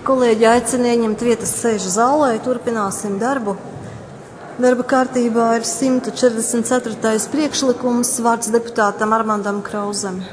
Kolēģi aicina ieņemt vietas sēžu zālē, turpināsim darbu. Darba kārtībā ir 144. priekšlikums, vārds deputātam Armandam Krauzem.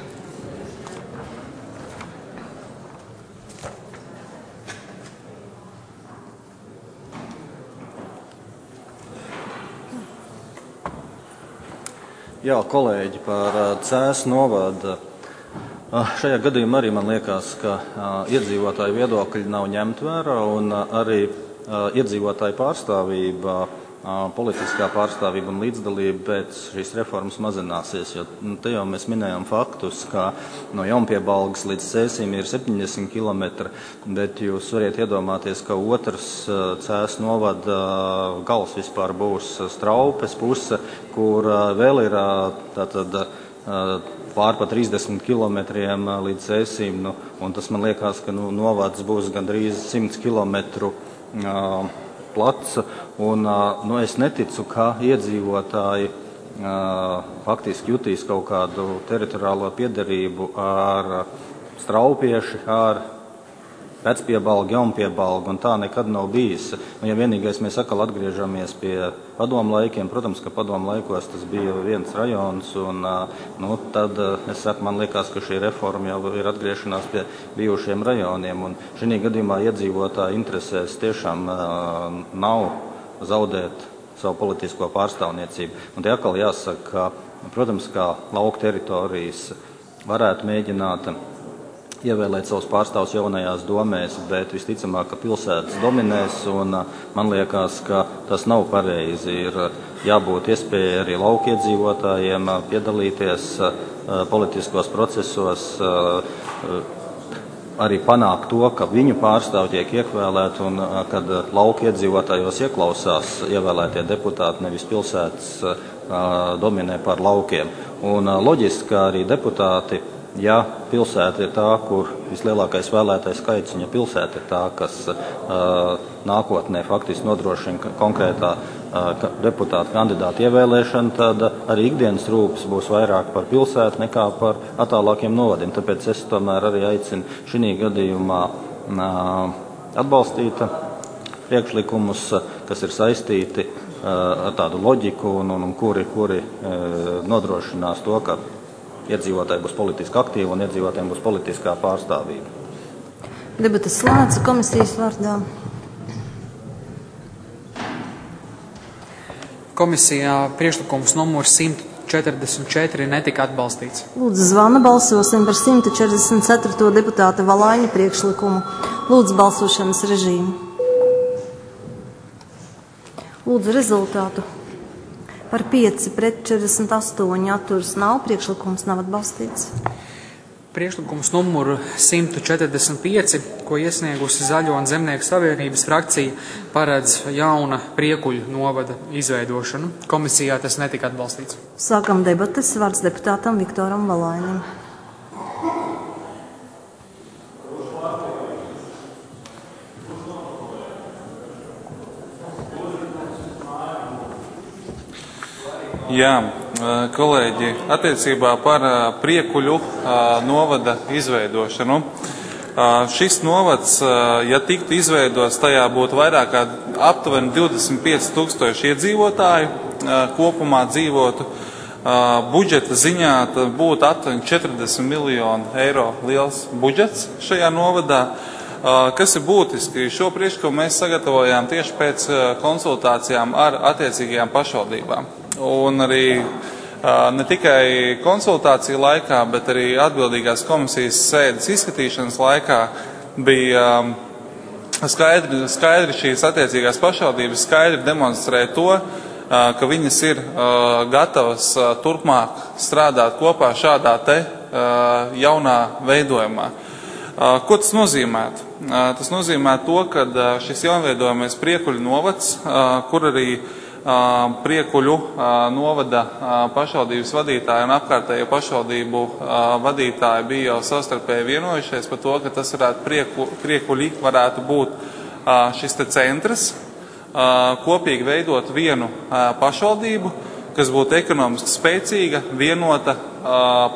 Jā, kolēģi, par Cēsu novada. Šajā gadījumā arī man liekas, ka iedzīvotāju viedokļi nav ņemt vērā un arī iedzīvotāju pārstāvība, politiskā pārstāvība un līdzdalība pēc šīs reformas mazināsies. Jo te jau mēs minējām faktus, ka no Jaunpiebalgas līdz Cēsim ir 70 km, bet jūs variet iedomāties, ka otrs Cēsu novada gals vispār būs Straupes puse, kur vēl ir tātad pār pa 30 kilometriem līdz Cēsim, un tas man liekas, ka novads būs gandrīz 100 kilometru plats, un es neticu, ka iedzīvotāji faktiski jutīs kaut kādu teritoriālo piederību ar straupieši, ar Vecpiebalgu, Jaunpiebalgu, un tā nekad nav bijis. Ja vienīgais mēs atkal atgriežamies pie padomu laikiem, protams, ka padomu laikos tas bija viens rajons, un tad es saku, man liekas, ka šī reforma jau ir atgriešanās pie bijušiem rajoniem, un šī gadījumā iedzīvotāji interesēs tiešām nav zaudēt savu politisko pārstāvniecību. Un te atkal jāsaka, ka, protams, kā lauku teritorijas varētu mēģināt ievēlēt savus pārstāvus jaunajās domēs, bet visticamāk, ka pilsētas dominēs, un man liekas, ka tas nav pareizi. Ir jābūt iespēja arī lauku iedzīvotājiem piedalīties politiskos procesos, arī panākt to, ka viņu pārstāvji tiek iekvēlēti un kad lauku iedzīvotājos ieklausās ievēlētie deputāti, nevis pilsētas dominē pār laukiem. Un loģiski, ka arī deputāti, ja pilsēta ir tā, kur vislielākais vēlētais skaits, un ja pilsēta ir tā, kas nākotnē faktiski nodrošina konkrētā deputāta kandidāta ievēlēšanu, tad arī ikdienas rūpes būs vairāk par pilsētu nekā par attālākiem novadiem. Tāpēc es tomēr arī aicinu šī gadījumā atbalstīt priekšlikumus, kas ir saistīti ar tādu loģiku un kuri nodrošinās to, ka iedzīvotāji būs politiski aktīvi un iedzīvotājiem būs politiskā pārstāvība. Debates slēdz komisijas vārdā. Komisijā priekšlikums numurs 144 netika atbalstīts. Lūdzu, zvana balsosim par 144. deputāta Valaiņa priekšlikumu. Lūdzu, balsošanas režīmu. Lūdzu, rezultātu. Par 5 pret 48 atturas nav, priekšlikums nav atbalstīts. Priekšlikums numuru 145, ko iesniegusi Zaļo un Zemnieku savienības frakcija, paredz jauna Priekuļu novada izveidošanu. Komisijā tas netika atbalstīts. Sākam debates, vārds deputātam Viktoram Valainim. Jā, kolēģi, attiecībā par Priekuļu novada izveidošanu. Šis novads, ja tiktu izveidots, tajā būtu vairāk kā aptuveni 25,000 iedzīvotāju kopumā dzīvotu. Budžeta ziņā būtu aptuveni 40 miljonu eiro liels budžets šajā novadā. Kas ir būtiski? Šo priekšlikumu mēs sagatavojām tieši pēc konsultācijām ar attiecīgajām pašvaldībām. Un arī ne tikai konsultāciju laikā, bet arī atbildīgās komisijas sēdes izskatīšanas laikā bija skaidri šīs attiecīgās pašvaldības skaidri demonstrēja to, ka viņas ir gatavas turpmāk strādāt kopā šādā te jaunā veidojumā. Ko tas nozīmētu? Tas nozīmē to, ka šis jaunveidojamais Priekuļu novads, kur arī Priekuļu novada pašvaldības vadītāji un apkārtējo pašvaldību vadītāji bija jau savstarpēji vienojušies par to, ka tas varētu Priekuļi varētu būt šis te centrs, kopīgi veidot vienu pašvaldību, kas būtu ekonomiski spēcīga, vienota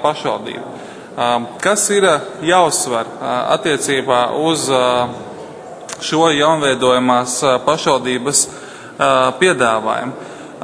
pašvaldība. Kas ir jāuzsver attiecībā uz šo jaunveidojamās pašvaldības piedāvājumu.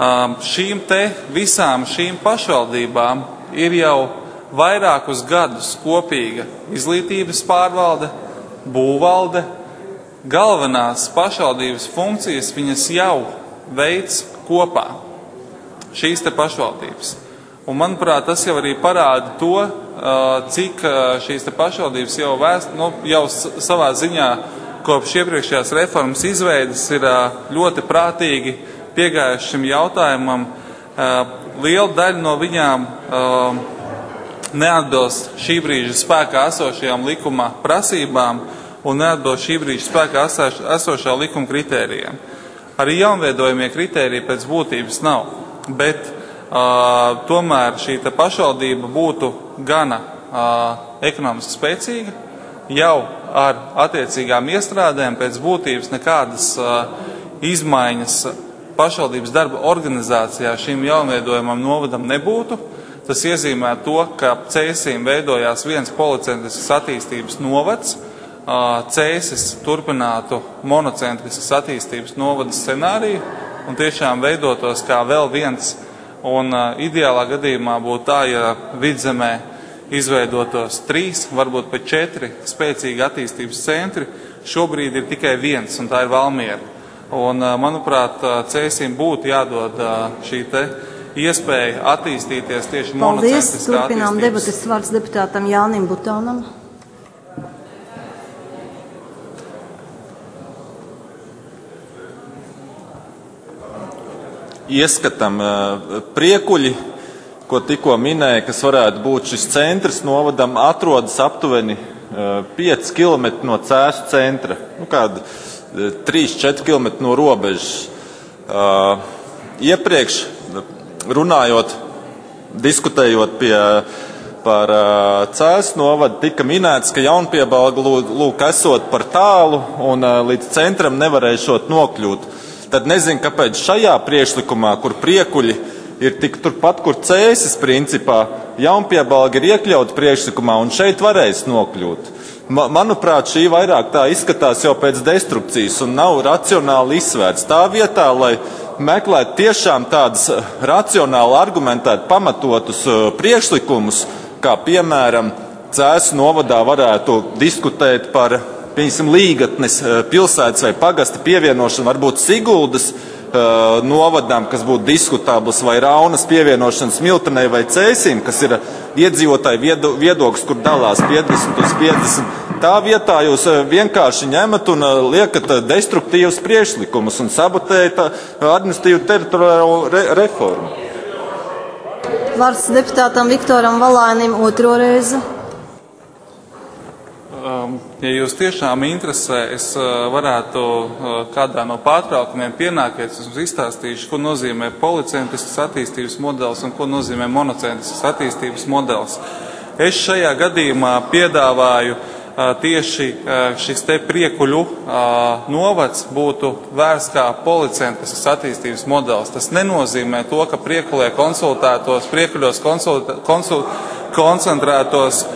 Visām šīm pašvaldībām ir jau vairākus gadus kopīga izglītības pārvalde, būvvalde. Galvenās pašvaldības funkcijas viņas jau veids kopā šīs te pašvaldības. Un, manuprāt, tas jau arī parāda to, cik šīs te pašvaldības jau savā ziņā kopš iepriekšējās reformas izveidas ir ļoti prātīgi piegājuši šim jautājumam. Liela daļa no viņām neatbilst šī brīža spēkā esošajām likuma prasībām un neatbilst šī brīža spēkā esošā likuma kritērijiem. Arī jaunveidojamie kritēriji pēc būtības nav, bet tomēr šī pašvaldība būtu gana ekonomiski spēcīga, jau ar attiecīgām iestrādēm pēc būtības nekādas izmaiņas pašvaldības darba organizācijā šim jaunveidojamam novadam nebūtu. Tas iezīmē to, ka Cēsīm veidojās viens policentrisks attīstības novads, Cēsis turpinātu monocentrisks attīstības novada scenāriju un tiešām veidotos kā vēl viens. Un ideālā gadījumā būtu tā, ja Vidzemē izveidotos 3, varbūt pat 4 spēcīgi attīstības centri. Šobrīd ir tikai viens, un tā ir Valmiera. Un, manuprāt, Cēsīm būtu jādod šī te iespēja attīstīties tieši monocentriskā attīstības. Paldies, turpinām debates vārds deputātam Jānim Butānam. Ieskatam Priekuļi, ko tikko minēja, kas varētu būt šis centrs novadam, atrodas aptuveni 5 km no Cēsu centra, kāda 3-4 km no robežas. Iepriekš runājot, diskutējot par Cēsu novadu, tika minēts, ka Jaunpiebalga lūk esot par tālu un līdz centram nevarēšot nokļūt. Tad nezinu, kāpēc šajā priekšlikumā, kur Priekuļi ir tik turpat, kur Cēsis principā, Jaunpiebalga ir iekļauta priekšlikumā un šeit varēs nokļūt. Manuprāt, šī vairāk tā izskatās jau pēc destrukcijas un nav racionāli izsvērts. Tā vietā, lai meklētu tiešām tādus racionāli argumentēt pamatotus priekšlikumus, kā piemēram Cēsu novadā varētu diskutēt par Līgatnes pilsētas vai pagasta pievienošanu, varbūt Siguldas novadām, kas būtu diskutabls, vai Raunas pievienošanas Miltenei vai Cēsim, kas ir iedzīvotāju viedoklis, kur dalās 50/50. Tā vietā jūs vienkārši ņemat un liekat destruktīvus priekšlikumus un sabotējat administratīvu teritoriālo reformu. Vārds deputātam Viktoram Valainim otro reizi. Ja jūs tiešām interesē, es varētu kādā no pārtraukumiem pienākiet, es jums izstāstīšu, ko nozīmē policentrisks attīstības modelis un ko nozīmē monocentrisks attīstības modelis. Es šajā gadījumā piedāvāju tieši šis te Priekuļu novads būtu vērsts kā policentrisks attīstības modelis. Tas nenozīmē to, ka Priekuļos koncentrētos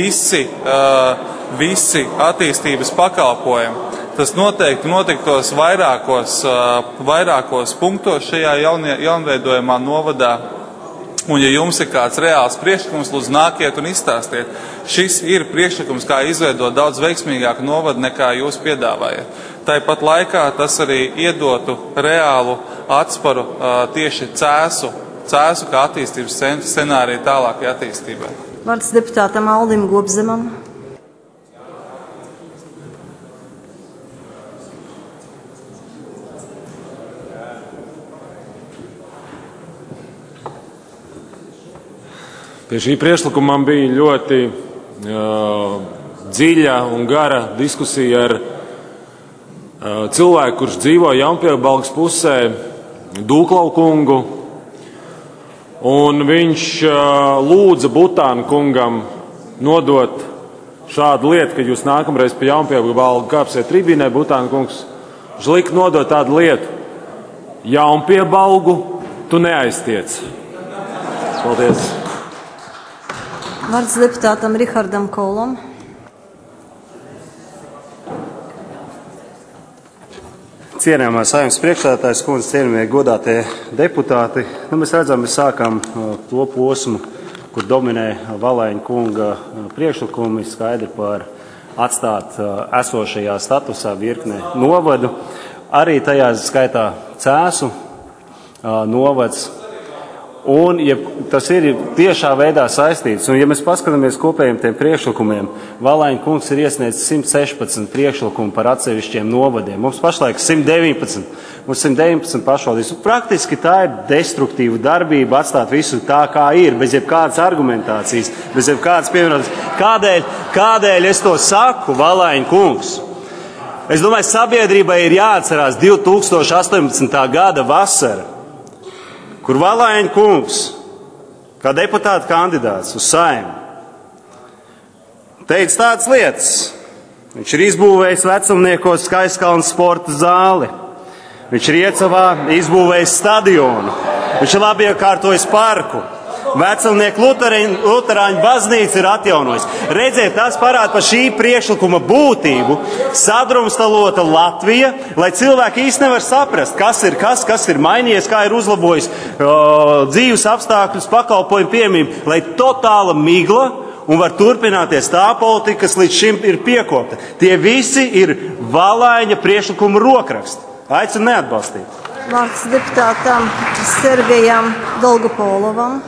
visi attīstības pakalpojumi. Tas noteikti notiktos vairākos punktos šajā jaunveidojamā novadā. Un, ja jums ir kāds reāls priekšlikums, lūdzu nākiet un izstāstiet. Šis ir priekšlikums, kā izveidot daudz veiksmīgāku novadu, nekā jūs piedāvājat. Tāpat laikā tas arī iedotu reālu atsparu tieši Cēsu kā attīstības centra scenāriju tālākai attīstībai. Vārds deputātam Aldim Gobzemam. Pie šī priekšlikuma man bija ļoti dziļa un gara diskusija ar cilvēku, kurš dzīvo Jaunpiebalgas pusē, Dūklau kungu. Un viņš lūdza Butāna kungam nodot šādu lietu, kad jūs nākamreiz pie Jaunpiebalga kāpsiet tribīnē, Butāna kungs, viņš lika nodot tādu lietu: Jaunpiebalgu tu neaiztiec. Paldies. Vārds deputātam Rihardam Kolam. Cienījamā Saeimas priekšsēdētājas kundze, cienījamie godātie deputāti, mēs redzam, mēs sākam to posmu, kur dominē Valēņa kunga priekšlikumi skaidri par atstāt esošajā statusā virkne novadu, arī tajā skaitā Cēsu novads. Un, ja tas ir tiešā veidā saistīts, un ja mēs paskatāmies kopējiem tiem priekšlikumiem, Valēņa kungs ir iesniedzis 116 priekšlikumu par atsevišķiem novadiem. Mums pašlaik 119. Mums 119 pašvaldības. Praktiski tā ir destruktīva darbība atstāt visu tā, kā ir, bez jebkādas argumentācijas, bez jebkādas pievienotības. Kādēļ es to saku, Valēņa kungs? Es domāju, sabiedrībai ir jāatcerās 2018. gada vasara, kur Valēņa kungs, kā deputāta kandidāts uz Saeimu, teica tādas lietas. Viņš ir izbūvējis Vecumniekos Skaistkalnes sporta zāli. Viņš ir Iecavā izbūvējis stadionu. Viņš ir labi iekārtojis parku. Vecumnieku luterāņu baznīca ir atjaunojis. Redziet, tas parāda par šī priekšlikuma būtību. Sadrumstalota Latvija, lai cilvēki īsti nevar saprast, kas ir mainījies, kā ir uzlabojis dzīves apstākļus, pakalpojumu piemību, lai totāla migla un var turpināties tā politika, kas līdz šim ir piekopta. Tie visi ir Valēņa priekšlikuma rokraksti. Aicinu neatbalstīt. Vārds deputātam Sergejam Dolgopolovam.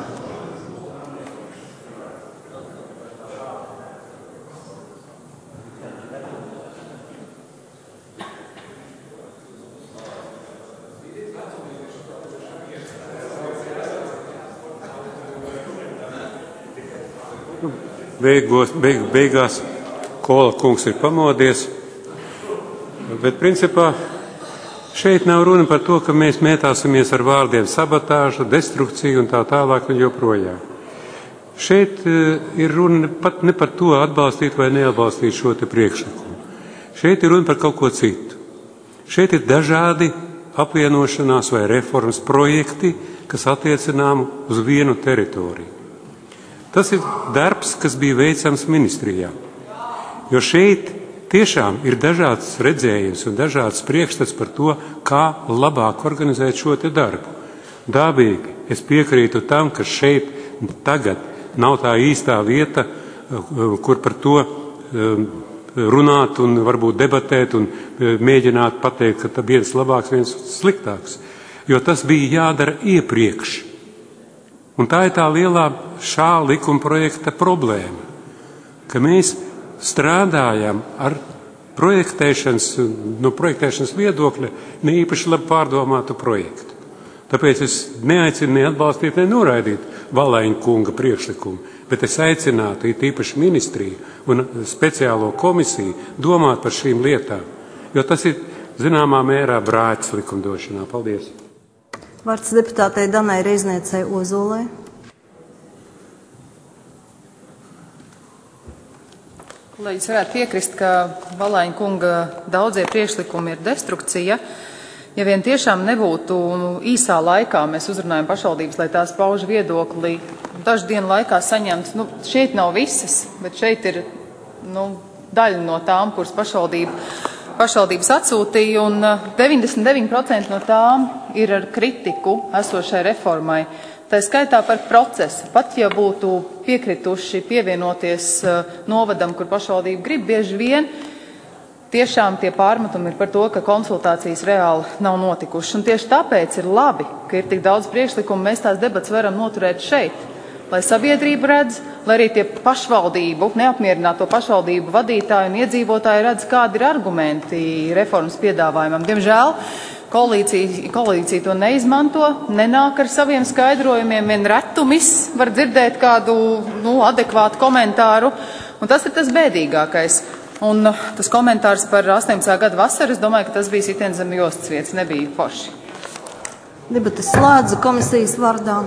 Beigās Kola kungs ir pamodies, bet principā šeit nav runa par to, ka mēs mētāsimies ar vārdiem sabotāžu, destrukciju un tā tālāk un joprojām. Šeit ir runa pat ne par to atbalstīt vai neatbalstīt šo te priekšlikumu. Šeit ir runa par kaut ko citu. Šeit ir dažādi apvienošanās vai reformas projekti, kas attiecinām uz vienu teritoriju. Tas ir darbs, kas bija veicams ministrijā, jo šeit tiešām ir dažāds redzējums un dažāds priekšstats par to, kā labāk organizēt šo te darbu. Dabīgi, es piekrītu tam, ka šeit tagad nav tā īstā vieta, kur par to runāt un varbūt debatēt un mēģināt pateikt, ka viens labāks, viens sliktāks, jo tas bija jādara iepriekš. Un tā ir tā lielā šā likuma projekta problēma, ka mēs strādājam ar projektēšanas viedokļa ne īpaši labi pārdomātu projektu. Tāpēc es neaicinu neatbalstīt, ne noraidīt Valēņa kunga priekšlikumu, bet es aicinātu it īpaši ministriju un speciālo komisiju domāt par šīm lietām, jo tas ir zināmā mērā brāķis likumdošanā. Paldies! Vārds deputātei Danai Reizniecei Ozolai. Kolēģis varētu piekrist, ka Valēņa kunga daudzie priekšlikumi ir destrukcija. Ja vien tiešām nebūtu īsā laikā, mēs uzrunājam pašvaldības, lai tās pauž viedokli dažu dienu laikā saņemt, šeit nav visas, bet šeit ir daļa no tām, kuras pašvaldības atsūtīja, un 99% no tām ir ar kritiku esošai reformai. Tā skaitā par procesu. Pat ja būtu piekrituši pievienoties novadam, kur pašvaldība grib, bieži vien tiešām tie pārmetumi ir par to, ka konsultācijas reāli nav notikušas. Un tieši tāpēc ir labi, ka ir tik daudz priekšlikumu, mēs tās debats varam noturēt šeit, lai sabiedrība redz, lai arī tie neapmierināto pašvaldību vadītāji un iedzīvotāji redz, kādi ir argumenti reformas piedāvājumam. Diemžēl koalīcija to neizmanto, nenāk ar saviem skaidrojumiem, vien retumis var dzirdēt kādu adekvātu komentāru, un tas ir tas bēdīgākais. Un tas komentārs par 18. gada vasaru, es domāju, ka tas bija sitiens zem jostas vietas, nebija forši. Debates slēdzu komisijas vārdā.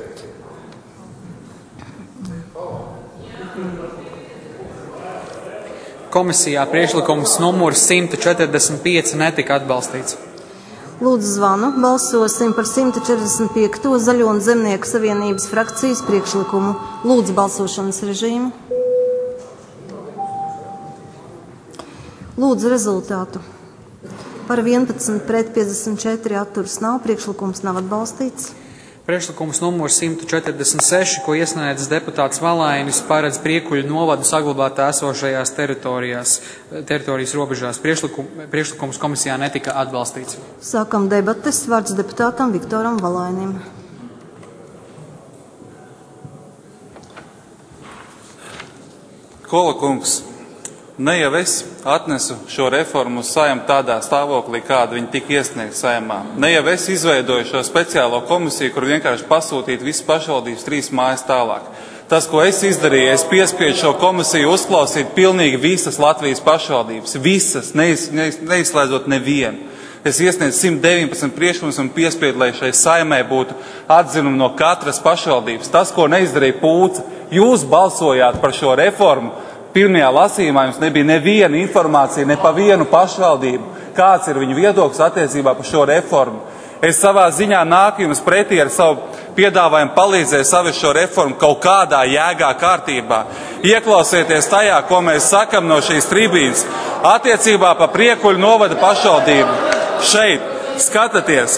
Komisijā priekšlikums numurs 145 netika atbalstīts. Lūdzu zvanu, balsosim par 145. Zaļo un Zemnieku savienības frakcijas priekšlikumu. Lūdzu balsošanas režīmu. Lūdzu rezultātu. Par 11 pret 54 atturas nav. Priekšlikums nav atbalstīts. Priekšlikums numurs 146, ko iesniedz deputāts Valainis, paredz Priekuļu novadu saglabāt esošajās teritorijas robežās. Priekšlikums komisijā netika atbalstīts. Sākam debates. Vārds deputātam Viktoram Valainim. Kola kungs, ne jau es atnesu šo reformu uz Saeimu tādā stāvoklī, kāda viņa tika iesniegta Saeimā. Ne jau es izveidoju šo speciālo komisiju, kur vienkārši pasūtīt visas pašvaldības 3 mājas tālāk. Tas, ko es izdarīju, es piespiedu šo komisiju uzklausīt pilnīgi visas Latvijas pašvaldības. Visas, neizslēdzot nevienu. Es iesniedzu 119 priekšlikumus un piespiedu, lai šai Saeimai būtu atzinumi no katras pašvaldības. Tas, ko neizdarīja Pūca, jūs balsojāt par šo reformu. Pirmajā lasījumā jums nebija neviena informācija, ne pa vienu pašvaldību, kāds ir viņu viedoklis attiecībā par šo reformu. Es savā ziņā nāku jums pretī ar savu piedāvājumu palīdzēt savest šo reformu kaut kādā jēgā kārtībā. Ieklausieties tajā, ko mēs sakam no šīs tribīnes attiecībā par Priekuļu novada pašvaldību. Šeit, skatieties,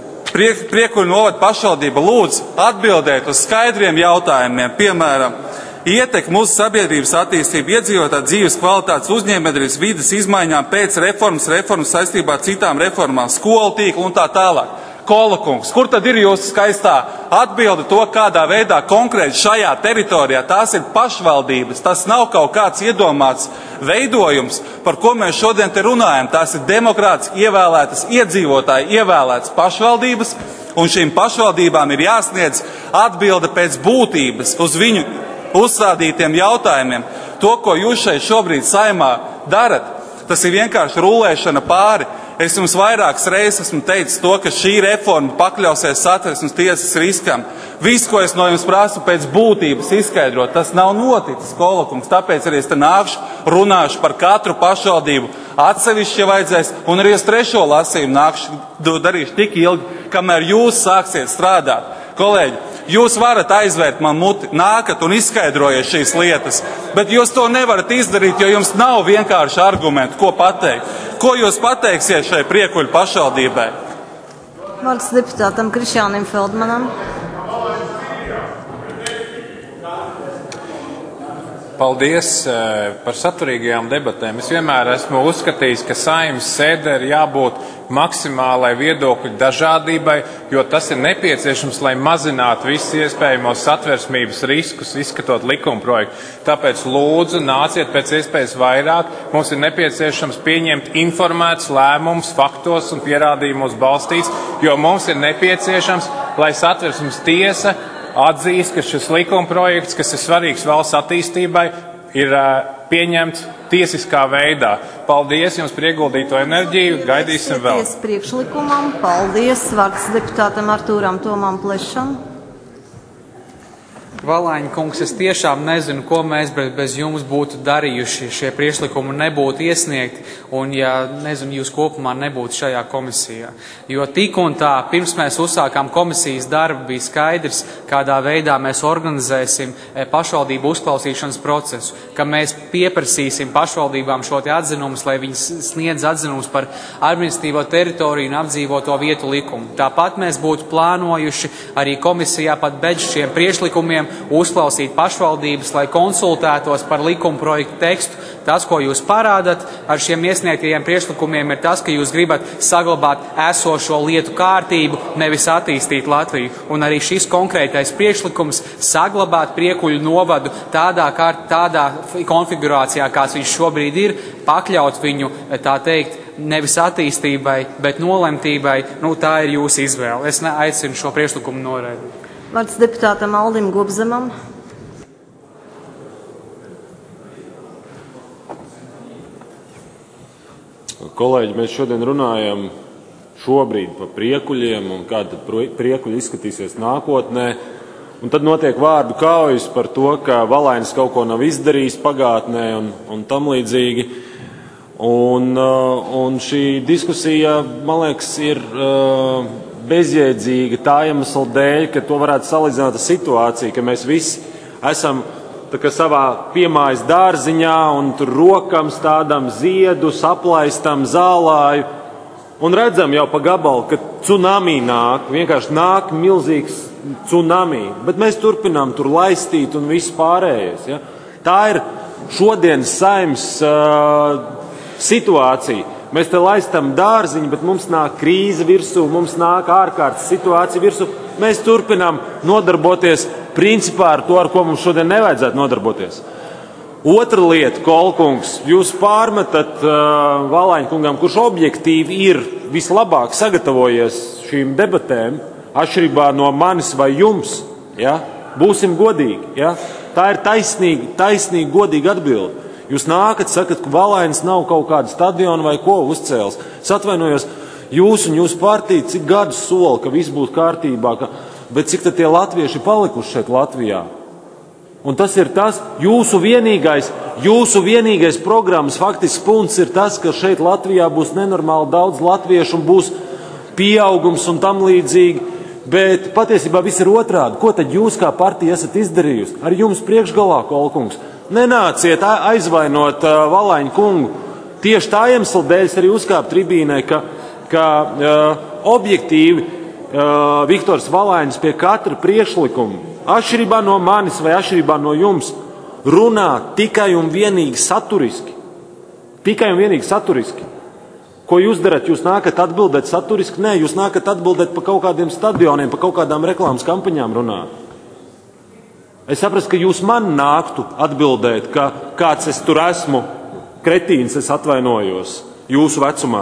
Priekuļu novada pašvaldība lūdzu atbildēt uz skaidriem jautājumiem, piemēram, ietekmi uz sabiedrības attīstību, iedzīvotāju dzīves kvalitātes, uzņēmējdarbības vides izmaiņām pēc reformas saistībā ar citām reformām, skolu tīklu un tā tālāk. Kola kungs, kur tad ir jūsu skaistā atbilde to, kādā veidā konkrēti šajā teritorijā tās ir pašvaldības? Tas nav kaut kāds iedomāts veidojums, par ko mēs šodien te runājam. Tās ir demokrātiski ievēlētas iedzīvotāji, ievēlētas pašvaldības, un šīm pašvaldībām ir jāsniedz atbilde pēc būtības uz viņu uzstādītiem jautājumiem. To, ko jūs šeit šobrīd Saeimā darat, tas ir vienkārši rulēšana pāri. Es jums vairākas reizes esmu teicis to, ka šī reforma pakļausies Satversmes tiesas riskam. Viss, ko es no jums prasu pēc būtības izskaidrot, tas nav noticis, Kola kungs. Tāpēc arī es te nākšu, runāšu par katru pašvaldību atsevišķi, ja vajadzēs, un arī uz 3. lasījumu nākšu, darīšu tik ilgi, kamēr jūs sāksiet strādāt. Kolēģi, jūs varat aizvērt man muti, nākat un izskaidrojiet šīs lietas, bet jūs to nevarat izdarīt, jo jums nav vienkārši argumentu, ko pateikt. Ko jūs pateiksiet šai Priekuļu pašvaldībai? Vārds deputātam Krišjānim Feldmanam. Paldies par saturīgajām debatēm. Es vienmēr esmu uzskatījis, ka Saeimas sēdē ir jābūt maksimālai viedokļu dažādībai, jo tas ir nepieciešams, lai mazinātu visus iespējamos satversmības riskus, izskatot likumprojektu. Tāpēc lūdzu, nāciet pēc iespējas vairāk. Mums ir nepieciešams pieņemt informētus lēmumus, faktos un pierādījumos balstīts, jo mums ir nepieciešams, lai Satversmes tiesa atzīst, ka šis likumprojekts, kas ir svarīgs valsts attīstībai, ir pieņemts tiesiskā veidā. Paldies jums par ieguldīto enerģiju, gaidīsim vēl. Priekšlikumam, paldies. Vārds deputātam Artūram Tomam Plešam. Valaiņa kungs, es tiešām nezinu, ko mēs bez jums būtu darījuši, šie priekšlikumi nebūtu iesniegti, un ja, nezinu, jūs kopumā nebūtu šajā komisijā. Jo tik un tā, pirms mēs uzsākām komisijas darbu, bija skaidrs, kādā veidā mēs organizēsim pašvaldību uzklausīšanas procesu, ka mēs pieprasīsim pašvaldībām šo te atzinumus, lai viņi sniedz atzinumus par administratīvo teritoriju un apdzīvoto vietu likumu. Tāpat mēs būtu plānojuši arī komisijā pat bez šiem priekšlikumiem uzklausīt pašvaldības, lai konsultētos par likuma projektu tekstu. Tas, ko jūs parādat ar šiem iesniegtajiem priekšlikumiem, ir tas, ka jūs gribat saglabāt esošo lietu kārtību, nevis attīstīt Latviju. Un arī šis konkrētais priekšlikums saglabāt Priekuļu novadu tādā konfigurācijā, kāds viņš šobrīd ir, pakļaut viņu, tā teikt, nevis attīstībai, bet nolemtībai, tā ir jūsu izvēle. Es aicinu šo priekšlikumu noraidīt. Vārds deputātam Aldim Gobzemam. Kolēģi, mēs šodien runājam šobrīd par priekuļiem un kā tad priekuļi izskatīsies nākotnē. Un tad notiek vārdu kaujas par to, ka Valainis kaut ko nav izdarījis pagātnē un tam līdzīgi. Un šī diskusija, man liekas, ir bezjēdzīga tā iemesla dēļ, ka to varētu salīdzināt ar situāciju, ka mēs visi esam savā piemājas dārziņā un tur rokam stādam ziedus, aplaistam zālāju Un redzam jau pa gabalu, ka tsunami nāk, vienkārši nāk milzīgs tsunami, bet mēs turpinām tur laistīt un viss pārējais. Ja? Tā ir šodienas Saeimas situācija. Mēs te laistam dārziņu, bet mums nāk krīze virsū, mums nāk ārkārtas situācija virsū. Mēs turpinām nodarboties principā ar to, ar ko mums šodien nevajadzētu nodarboties. Otra lieta, Kolkungs, jūs pārmetat Valaiņkungam, kurš objektīvi ir vislabāk sagatavojies šīm debatēm, atšķirībā no manis vai jums. Ja? Būsim godīgi. Ja? Tā ir taisnīga, godīga atbilde. Jūs nākat, sakat, ka Valainis nav kaut kādu stadionu vai ko uzcēls. Es atvainojos, jūs un jūsu partija cik gadus sola, ka viss būs kārtībā, bet cik tad tie latvieši palikuši šeit Latvijā? Un tas ir tas, jūsu vienīgais programmas faktisks punkts ir tas, ka šeit Latvijā būs nenormāli daudz latviešu un būs pieaugums un tam līdzīgi. Bet patiesībā viss ir otrādi. Ko tad jūs kā partija esat izdarījusi? Ar jums priekšgalā, Kolkungs. Nenāciet aizvainot Valaiņkungu. Tieši tā iemesla dēļ arī uzkāp tribīnē, ka objektīvi Viktors Valainis pie katra priekšlikuma, atšķirībā no manis vai atšķirībā no jums, runā tikai un vienīgi saturiski. Tikai un vienīgi saturiski. Ko jūs darat? Jūs nākat atbildēt saturiski? Nē, jūs nākat atbildēt pa kaut kādiem stadioniem, pa kaut kādām reklāmas kampaņām runāt. Es saprastu, ka jūs man nāktu atbildēt, ka kāds es tur esmu, kretīns, es atvainojos jūsu vecumā.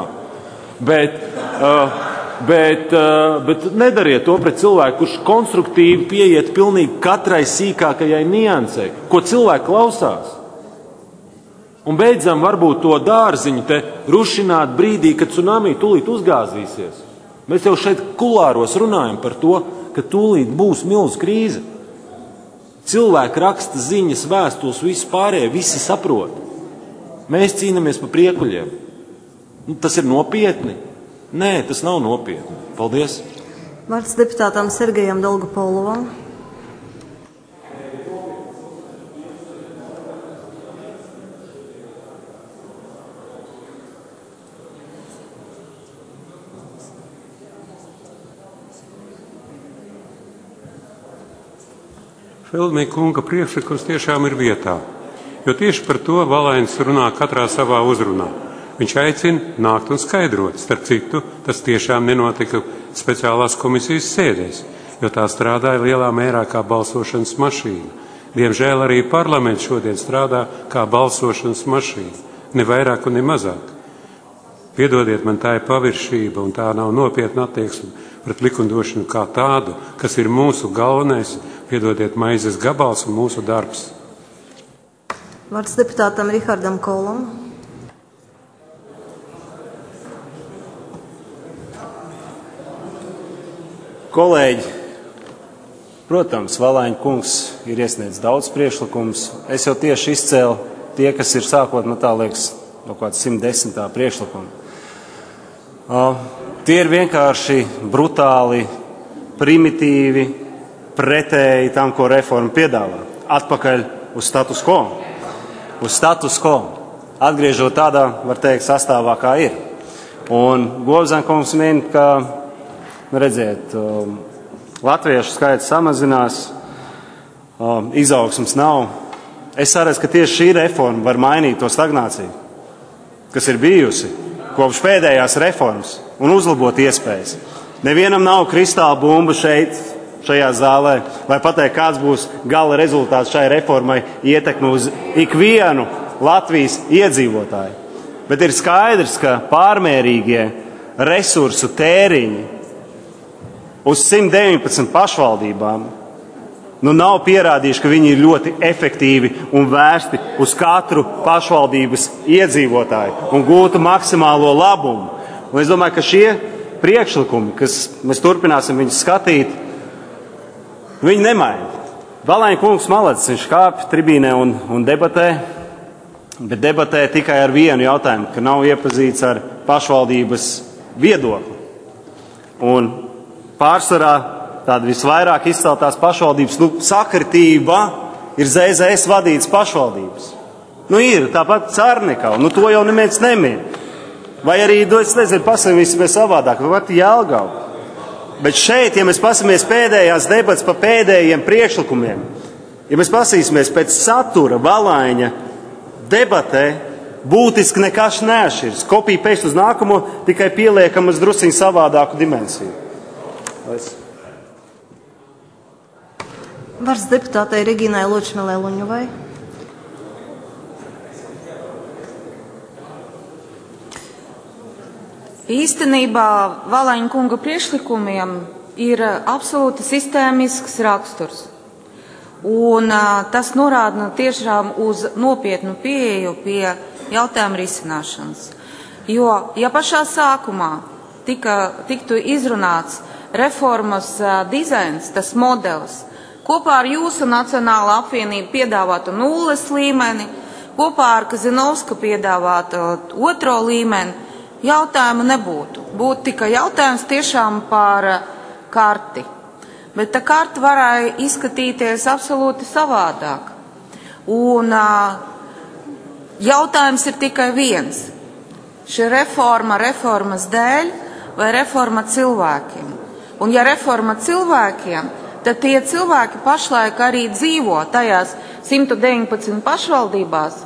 Bet nedariet to pret cilvēku, kurš konstruktīvi pieiet pilnīgi katrai sīkākajai niansei, ko cilvēki klausās. Un beidzam varbūt to dārziņu te rušināt brīdī, kad tsunami tūlīt uzgāzīsies. Mēs jau šeit kulāros runājam par to, ka tūlīt būs milzu krīze. Cilvēki raksta ziņas, vēstules, viss pārējie, visi saprot. Mēs cīnāmies par priekuļiem. Tas ir nopietni? Nē, tas nav nopietni. Paldies. Vārds deputātam Sergejam Dolgopolovam. Feldmaņa kunga priekšlikums tiešām ir vietā, jo tieši par to Valainis runā katrā savā uzrunā. Viņš aicina nākt un skaidrot. Starp citu, tas tiešām nenotika speciālās komisijas sēdēs, jo tā strādāja lielā mērā kā balsošanas mašīna. Diemžēl arī parlaments šodien strādā kā balsošanas mašīna, ne vairāk un ne mazāk. Piedodiet, man tā ir paviršība un tā nav nopietna attieksme pret likumdošanu kā tādu, kas ir mūsu galvenais, piedodiet, maizes gabals un mūsu darbs. Vārds deputātam Rihardam Kolam. Kolēģi, protams, Valaiņa kungs ir iesniedzis daudz priekšlikumus. Es jau tieši izcēlu tie, kas ir sākot no tā liekas no kāds 110. priekšlikuma. Tie ir vienkārši brutāli, primitīvi, pretēji tam, ko reforma piedāvā. Atpakaļ uz status quo. Uz status quo. Atgriežot tādā, var teikt, sastāvā, kā ir. Un Govzankungs min, ka, redziet, latviešu skaits samazinās, izaugsmes nav. Es saredzu, ka tieši šī reforma var mainīt to stagnāciju, kas ir bijusi kopš pēdējās reformas un uzlabot iespējas. Nevienam nav kristāla bumba šajā zālē, lai pateikt, kāds būs gala rezultāts šai reformai ietekmi uz ikvienu Latvijas iedzīvotāju. Bet ir skaidrs, ka pārmērīgie resursu tēriņi uz 119 pašvaldībām nav pierādījuši, ka viņi ir ļoti efektīvi un vērsti uz katru pašvaldības iedzīvotāju un gūtu maksimālo labumu. Un es domāju, ka šie priekšlikumi, kas mēs turpināsim viņus skatīt, viņi nemaina. Valaiņa kungs malacis, viņš kāpj tribīnē un debatē, bet debatē tikai ar vienu jautājumu, ka nav iepazīts ar pašvaldības viedokli. Un pārsvarā tāda visvairāk izceltās pašvaldības, sakritība ir ZZS vadītas pašvaldības. Ir tāpat Cārnekau, to jau neviens nemin. Vai arī, es nezinu, pasamīsimies savādāk, vai pat Jelgavu. Bet šeit, ja mēs pasamies pēdējās debats pa pēdējiem priekšlikumiem, ja mēs pasīsimies pēc satura Valaiņa debatē, būtiski nekas neatšķiras. Kopija pēc uz nākamo, tikai pieliekam uz drusciņu savādāku dimensiju. Vārds deputātei Reginai Ločmelē Luņuvai. Īstenībā Valaiņa kunga priekšlikumiem ir absolūti sistēmisks raksturs. Un tas norāda tiešām uz nopietnu pieeju pie jautājuma risināšanas. Jo, ja pašā sākumā tiktu izrunāts reformas dizains, tas modelis, kopā ar jūsu Nacionālo apvienību piedāvātu nulles līmeni, kopā ar Kazinovska piedāvātu 2. līmeni, jautājumu nebūtu. Būtu tikai jautājums tiešām par karti. Bet tā karta varēja izskatīties absolūti savādāk. Un jautājums ir tikai viens. Šī reformas dēļ vai reforma cilvēkiem? Un ja reforma cilvēkiem, tad tie cilvēki pašlaik arī dzīvo tajās 119 pašvaldībās,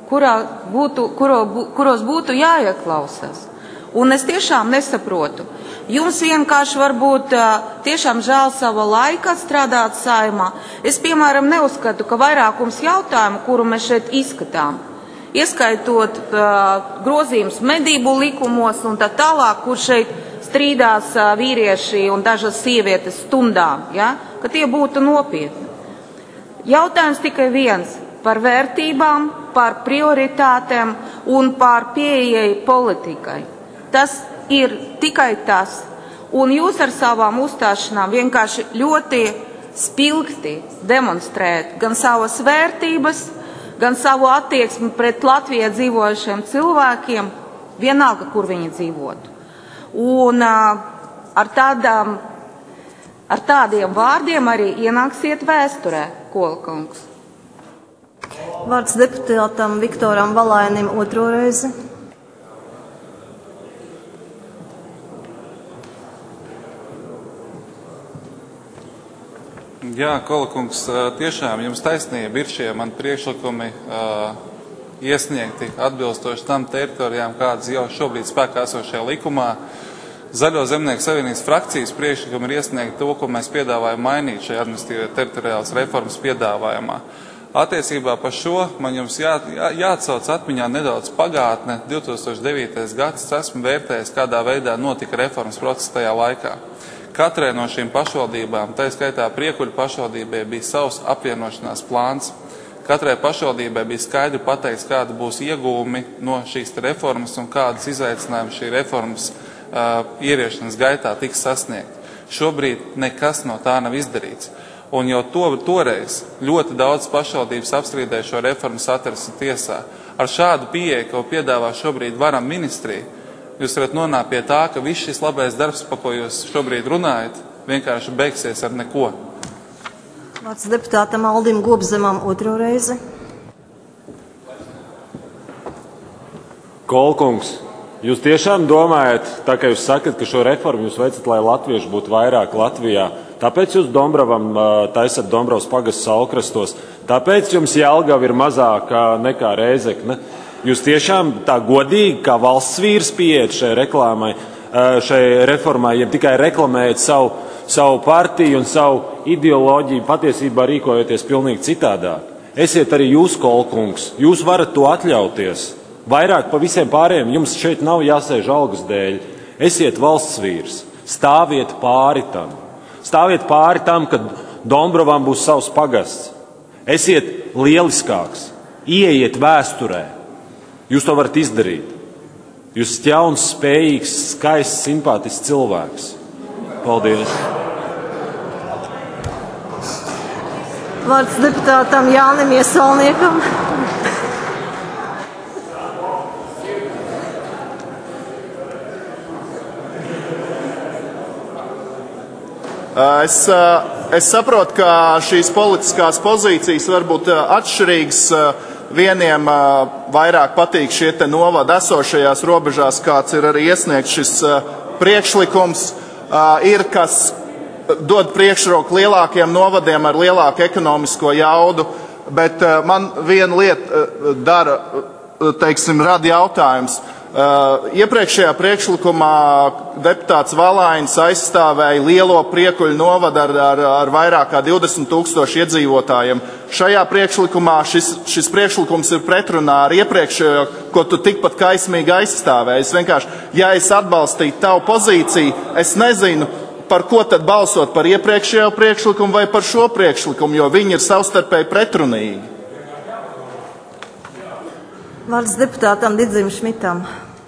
kuros būtu jāieklausās. Un es tiešām nesaprotu. Jums vienkārši varbūt tiešām žēl sava laika strādāt Saeimā. Es, piemēram, neuzskatu, ka vairākums jautājumu, kuru mēs šeit izskatām, ieskaitot grozījumus medību likumos un tā tālāk, kur šeit strīdās vīrieši un dažas sievietes stundām, ja, ka tie būtu nopietni. Jautājums tikai viens par vērtībām, par prioritātēm un par pieejai politikai. Tas ir tikai tas. Un jūs ar savām uzstāšanām vienkārši ļoti spilgti demonstrējat gan savas vērtības, gan savu attieksmi pret Latvijā dzīvojušiem cilvēkiem, vienalga, kur viņi dzīvotu. Un ar tādiem vārdiem arī ienāksiet vēsturē, Kolkungs. Vārds deputātam Viktoram Valainim 2. reizi. Jā, Kolkungs, tiešām jums taisnība ir šie mani priekšlikumi iesniegti atbilstoši tam teritorijām, kādas jau šobrīd spēkā esošajā likumā. Zaļo zemnieku savienības frakcijas priekšlikumi ir iesniegti to, ko mēs piedāvājam mainīt šajā administratīvajā teritoriālas reformas piedāvājumā. Attiecībā par šo man jums jāatsauc atmiņā nedaudz pagātne. 2009. gads esmu vērtējis, kādā veidā notika reformas process tajā laikā. Katrai no šīm pašvaldībām, tā skaitā Priekuļu pašvaldībai, bija savs apvienošanās plāns. Katrai pašvaldībai bija skaidri pateikts, kāda būs iegūmi no šīs reformas un kādas izaicinājumas šī reformas ieviešanas gaitā tiks sasniegt. Šobrīd nekas no tā nav izdarīts. Un jau toreiz ļoti daudz pašvaldības apstrīdēja šo reformu satversmes tiesā. Ar šādu pieeju, ko piedāvā šobrīd varam ministrija, jūs varat nonākt pie tā, ka viss šis labais darbs, pa ko jūs šobrīd runājat, vienkārši beigsies ar neko. Vārds deputātam Aldim Gobzemam 2. reizi. Kolkungs, jūs tiešām domājat, tā kā jūs sakat, ka šo reformu jūs veicat, lai latvieši būtu vairāk Latvijā, tāpēc jūs Dombravam taisat Dombravas pagasts Saukrastos, tāpēc jums Jelgava ir mazākā nekā Rēzekne. Jūs tiešām tā godīgi, kā valsts vīrs pieiet šai reklāmai, šai reformai, ja tikai reklamējat savu partiju un savu ideoloģiju, patiesībā rīkojoties pilnīgi citādāk. Esiet arī jūs, Kolkungs, jūs varat to atļauties. Vairāk pa visiem pārējiem jums šeit nav jāsēž algas dēļ. Esiet valsts vīrs, stāviet pāri tam. Stāviet pāri tam, kad Dombravam būs savs pagasts. Esiet lieliskāks, ieiet vēsturē. Jūs to varat izdarīt. Jūs esat jauns, spējīgs, skaists, simpātisks cilvēks. Paldies! Vārds deputātam Jānim Iesalniekam. Es saprotu, ka šīs politiskās pozīcijas var būt atšķirīgas. vieniem vairāk patīk šie te novada esošajās robežās, kāds ir arī iesniegts šis priekšlikums, ir kas dod priekšroku lielākiem novadiem ar lielāku ekonomisko jaudu, bet man viena lieta rada jautājums. Iepriekšējā priekšlikumā deputāts Valainis aizstāvēja lielo Priekuļu novadu ar vairāk kā 20,000 iedzīvotājiem. Šajā priekšlikumā šis priekšlikums ir pretrunā ar iepriekšējo, ko tu tikpat kaismīgi aizstāvēji. Es vienkārši, ja es atbalstītu tavu pozīciju, es nezinu, par ko tad balsot, par iepriekšējo priekšlikumu vai par šo priekšlikumu, jo viņi ir savstarpēji pretrunīgi. Vārds deputātam Didzim Šmitam.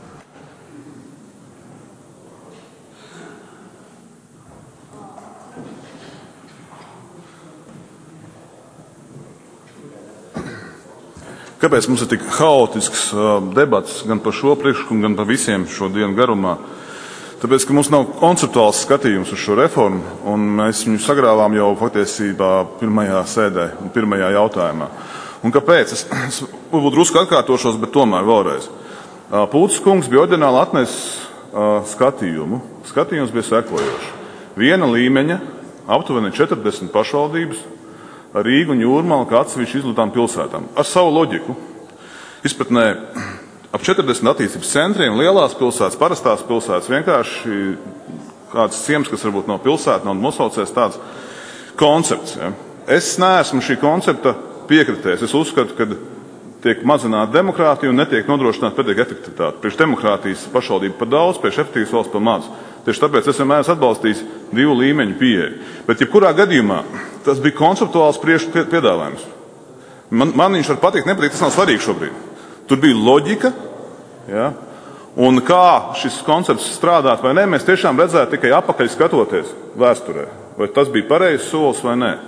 Kāpēc mums ir tik haotisks debats gan par šo priekšlikumu, gan par visiem šo dienu garumā? Tāpēc, ka mums nav konceptuāls skatījums uz šo reformu, un mēs viņu sagrāvām jau patiesībā pirmajā sēdē un pirmajā jautājumā. Un kāpēc? Es varbūt drusku atkārtošos, bet tomēr vēlreiz. Pūtis kungs bija oriģināli atnesis skatījumu. Skatījums bija sekojošs. Viena līmeņa, aptuveni 40 pašvaldības, Rīgu un Jūrmalu kā atsevišķi izlūtām pilsētām. Ar savu loģiku. Izpratnē ap 40 attīstības centriem, lielās pilsētas, parastās pilsētas, vienkārši kāds ciems, kas varbūt no pilsētas nav nosaucies tāds koncepts. Ja? Es neesmu šī koncepta piekritējis. Es uzskatu, ka tiek mazināta demokrātija un netiek nodrošināta pietiek efektivitāte. Priekš demokrātijas pašvaldība par daudz, priekš efektīvas valsts par maz. Tieši tāpēc es vienmēr esmu atbalstījis 2 līmeņu pieeju. Bet jebkurā gadījumā tas bija konceptuāls piedāvājums. Man viņš var patikt, nepatikt, tas nav svarīgi šobrīd. Tur bija loģika, ja? Un kā šis koncepts strādāt vai ne, mēs tiešām redzētu tikai apakaļ skatoties vēsturē. Vai tas bija pareizs solis vai nē.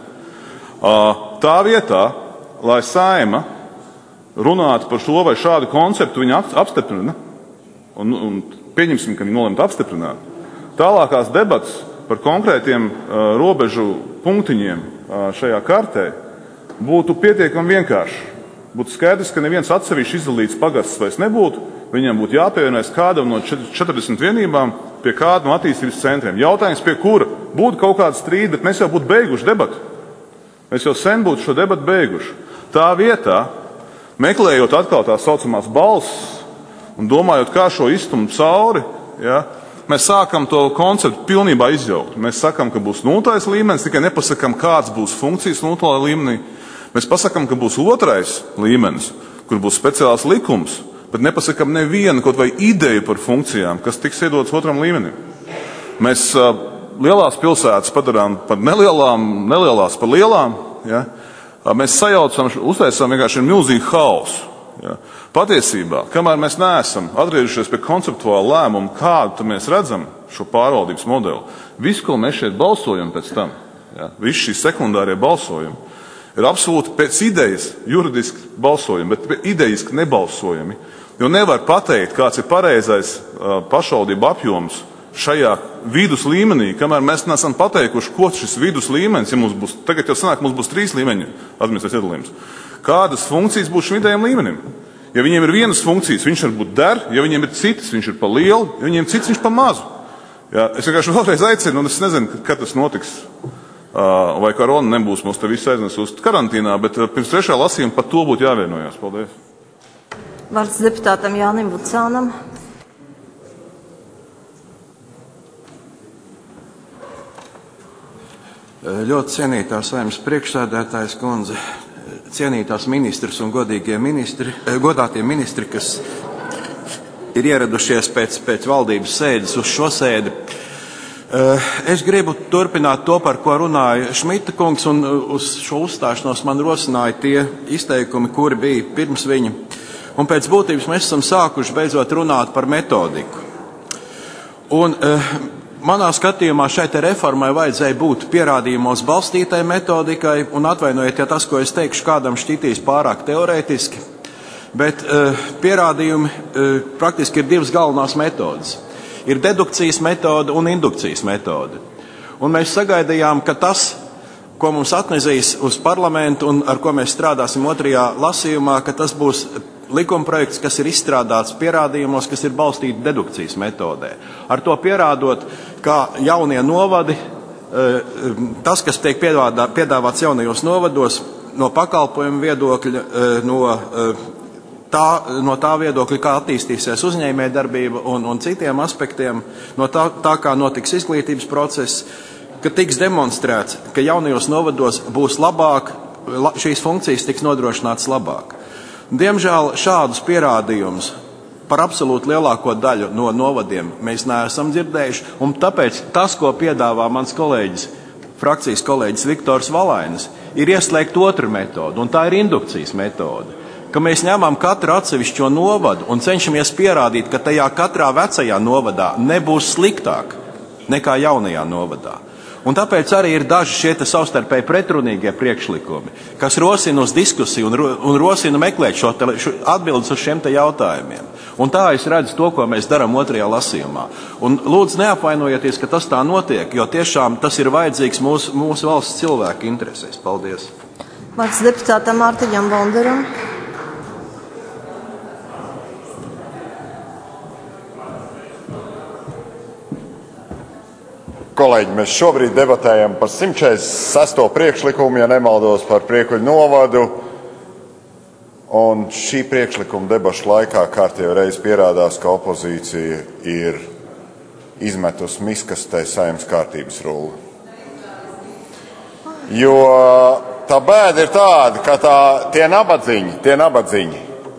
Tā vietā, lai Saeima runātu par šo vai šādu konceptu, viņa apstiprina, un pieņemsim, ka viņa nolemta apstiprināt, tālākās debats par konkrētiem robežu punktiņiem šajā kartē būtu pietiekami vienkārši. Būtu skaidrs, ka neviens atsevišķi izdalīts pagasts vairs nebūtu, viņam būtu jāpievienojas kādam no 40 vienībām pie kāda no attīstības centriem. Jautājums, pie kura būtu kaut kāda strīda, bet mēs jau būtu beiguši debatu. Mēs jau sen būtu šo debatu beiguši. Tā vietā, meklējot atkal tās saucamās balsis un domājot, kā šo izstumt cauri, ja, mēs sākam to konceptu pilnībā izjaukt. Mēs sakam, ka būs 0. līmenis, tikai nepasakam, kāds būs funkcijas 0. līmenī. Mēs pasakam, ka būs 2. līmenis, kur būs speciāls likums, bet nepasakam nevienu kaut vai ideju par funkcijām, kas tiks iedotas 2. līmenim. Mēs lielās pilsētas padarām par nelielām, nelielās par lielām. Ja? Mēs sajaucam, uztaisām vienkārši milzīgu haosu. Ja? Patiesībā, kamēr mēs neesam atgriežušies pie konceptuāla lēmuma, kādu mēs redzam šo pārvaldības modeli, visu, ko mēs šeit balsojam pēc tam, ja? Visi šī sekundārie balsojumi, ir absolūti pēc idejas juridiski balsojumi, bet idejiski nebalsojami. Jo nevar pateikt, kāds ir pareizais pašvaldību apjoms šajā vidus līmenī, kamēr mēs nesam pateikuši, ko šis vidus līmenis, ja mums būs, tagad jau sanāk, mums būs 3 līmeņi administrācijas iedalījums. Kādas funkcijas būs šim vidējiem līmenim? Ja viņiem ir vienas funkcijas, viņš varbūt der, ja viņiem ir citas, viņš ir pa lielu, ja viņiem cits, viņš pa mazu. Ja, es vienkārši vēlreiz aicinu, un es nezinu, kad tas notiks, vai korona nebūs mums te visu aiznes uz karantīnā, bet pirms 3. lasījuma par to būtu jāvienojās. Paldies. Vārds deputātam Jānim Vucānam. Ļoti cienītās Saeimas priekšsēdētājas kundze, cienītās ministrs un godātie ministri, kas ir ieradušies pēc valdības sēdes uz šo sēdi. Es gribu turpināt to, par ko runāja Šmita kungs, un uz šo uzstāšanos man rosināja tie izteikumi, kuri bija pirms viņa. Un pēc būtības mēs esam sākuši beidzot runāt par metodiku. Un manā skatījumā šai te reformai vajadzēja būt pierādījumos balstītai metodikai, un atvainojiet, ja tas, ko es teikšu, kādam šķitīs pārāk teorētiski, bet pierādījumi praktiski ir 2 galvenās metodas. Ir dedukcijas metode un indukcijas metode. Un mēs sagaidījām, ka tas ko mums atnesīs uz parlamentu un ar ko mēs strādāsim otrajā lasījumā, ka tas būs likumprojekts, kas ir izstrādāts pierādījumos, kas ir balstīti dedukcijas metodē. Ar to pierādot, kā jaunie novadi, tas, kas tiek piedāvāts jaunajos novados, no pakalpojumu viedokļa, no tā viedokļa, kā attīstīsies uzņēmējdarbība un citiem aspektiem, no tā kā notiks izglītības process, ka tiks demonstrēts, ka jaunajos novados būs labāk, šīs funkcijas tiks nodrošinātas labāk. Diemžēl šādus pierādījumus par absolūti lielāko daļu no novadiem mēs neesam dzirdējuši, un tāpēc tas, ko piedāvā mans kolēģis, frakcijas kolēģis Viktors Valainis, ir ieslēgt otru metodu, un tā ir indukcijas metode, ka mēs ņemam katru atsevišķo novadu un cenšamies pierādīt, ka tajā katrā vecajā novadā nebūs sliktāk nekā jaunajā novadā. Un tāpēc arī ir daži šie savstarpēji pretrunīgie priekšlikumi, kas rosina uz diskusiju un rosina meklēt šo atbildes uz šiem jautājumiem. Un tā es redzu to, ko mēs darām otrajā lasījumā. Un lūdzu neapvainojieties, ka tas tā notiek, jo tiešām tas ir vajadzīgs mūsu valsts cilvēku interesēs. Paldies. Vārds deputātam Mārtiņam Bondaram. Kolēģi, mēs šobrīd debatējam par 146. priekšlikumu, ja nemaldos, par Priekuļu novadu. Un šī priekšlikuma debašu laikā kārtējo reizi pierādās, ka opozīcija ir izmetusi miskastē Saeimas kārtības rulli. Jo tā bēda ir tāda, ka tie nabadzīņi,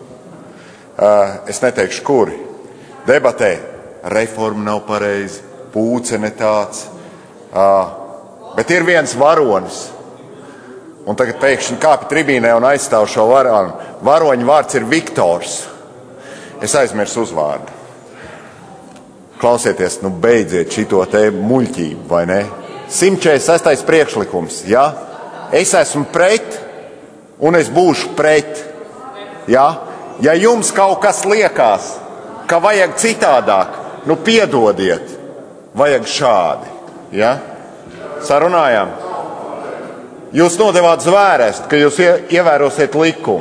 es neteikšu kuri, debatē reforma nav pareizi, pūce ne tāds, bet ir viens varonis. Un tagad pēkšņi kāpi tribīnē un aizstāv šo varoni. Varoņa vārds ir Viktors. Es aizmirsu uzvārdu. Klausieties, beidziet šito te muļķību, vai ne? 146. priekšlikums, ja? Es esmu pret, un es būšu pret, ja? Ja jums kaut kas liekas, ka vajag citādāk, piedodiet. Vajag šādi, ja? Sarunājām? Jūs nodevāt zvērest, ka jūs ievērosiet likumu.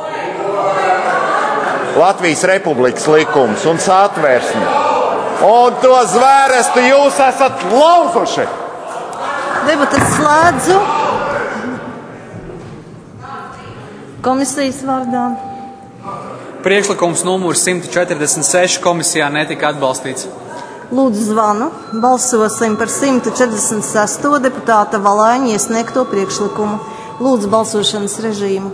Latvijas Republikas likums un satversmi. Un to zvērestu jūs esat lauzuši. Debates slēdzu. Komisijas vārdā. Priekšlikums numurs 146 komisijā netika atbalstīts. Lūdzu zvanu. Balsosim par 146. deputāta Valaiņa iesniegto priekšlikumu. Lūdzu balsošanas režīmu.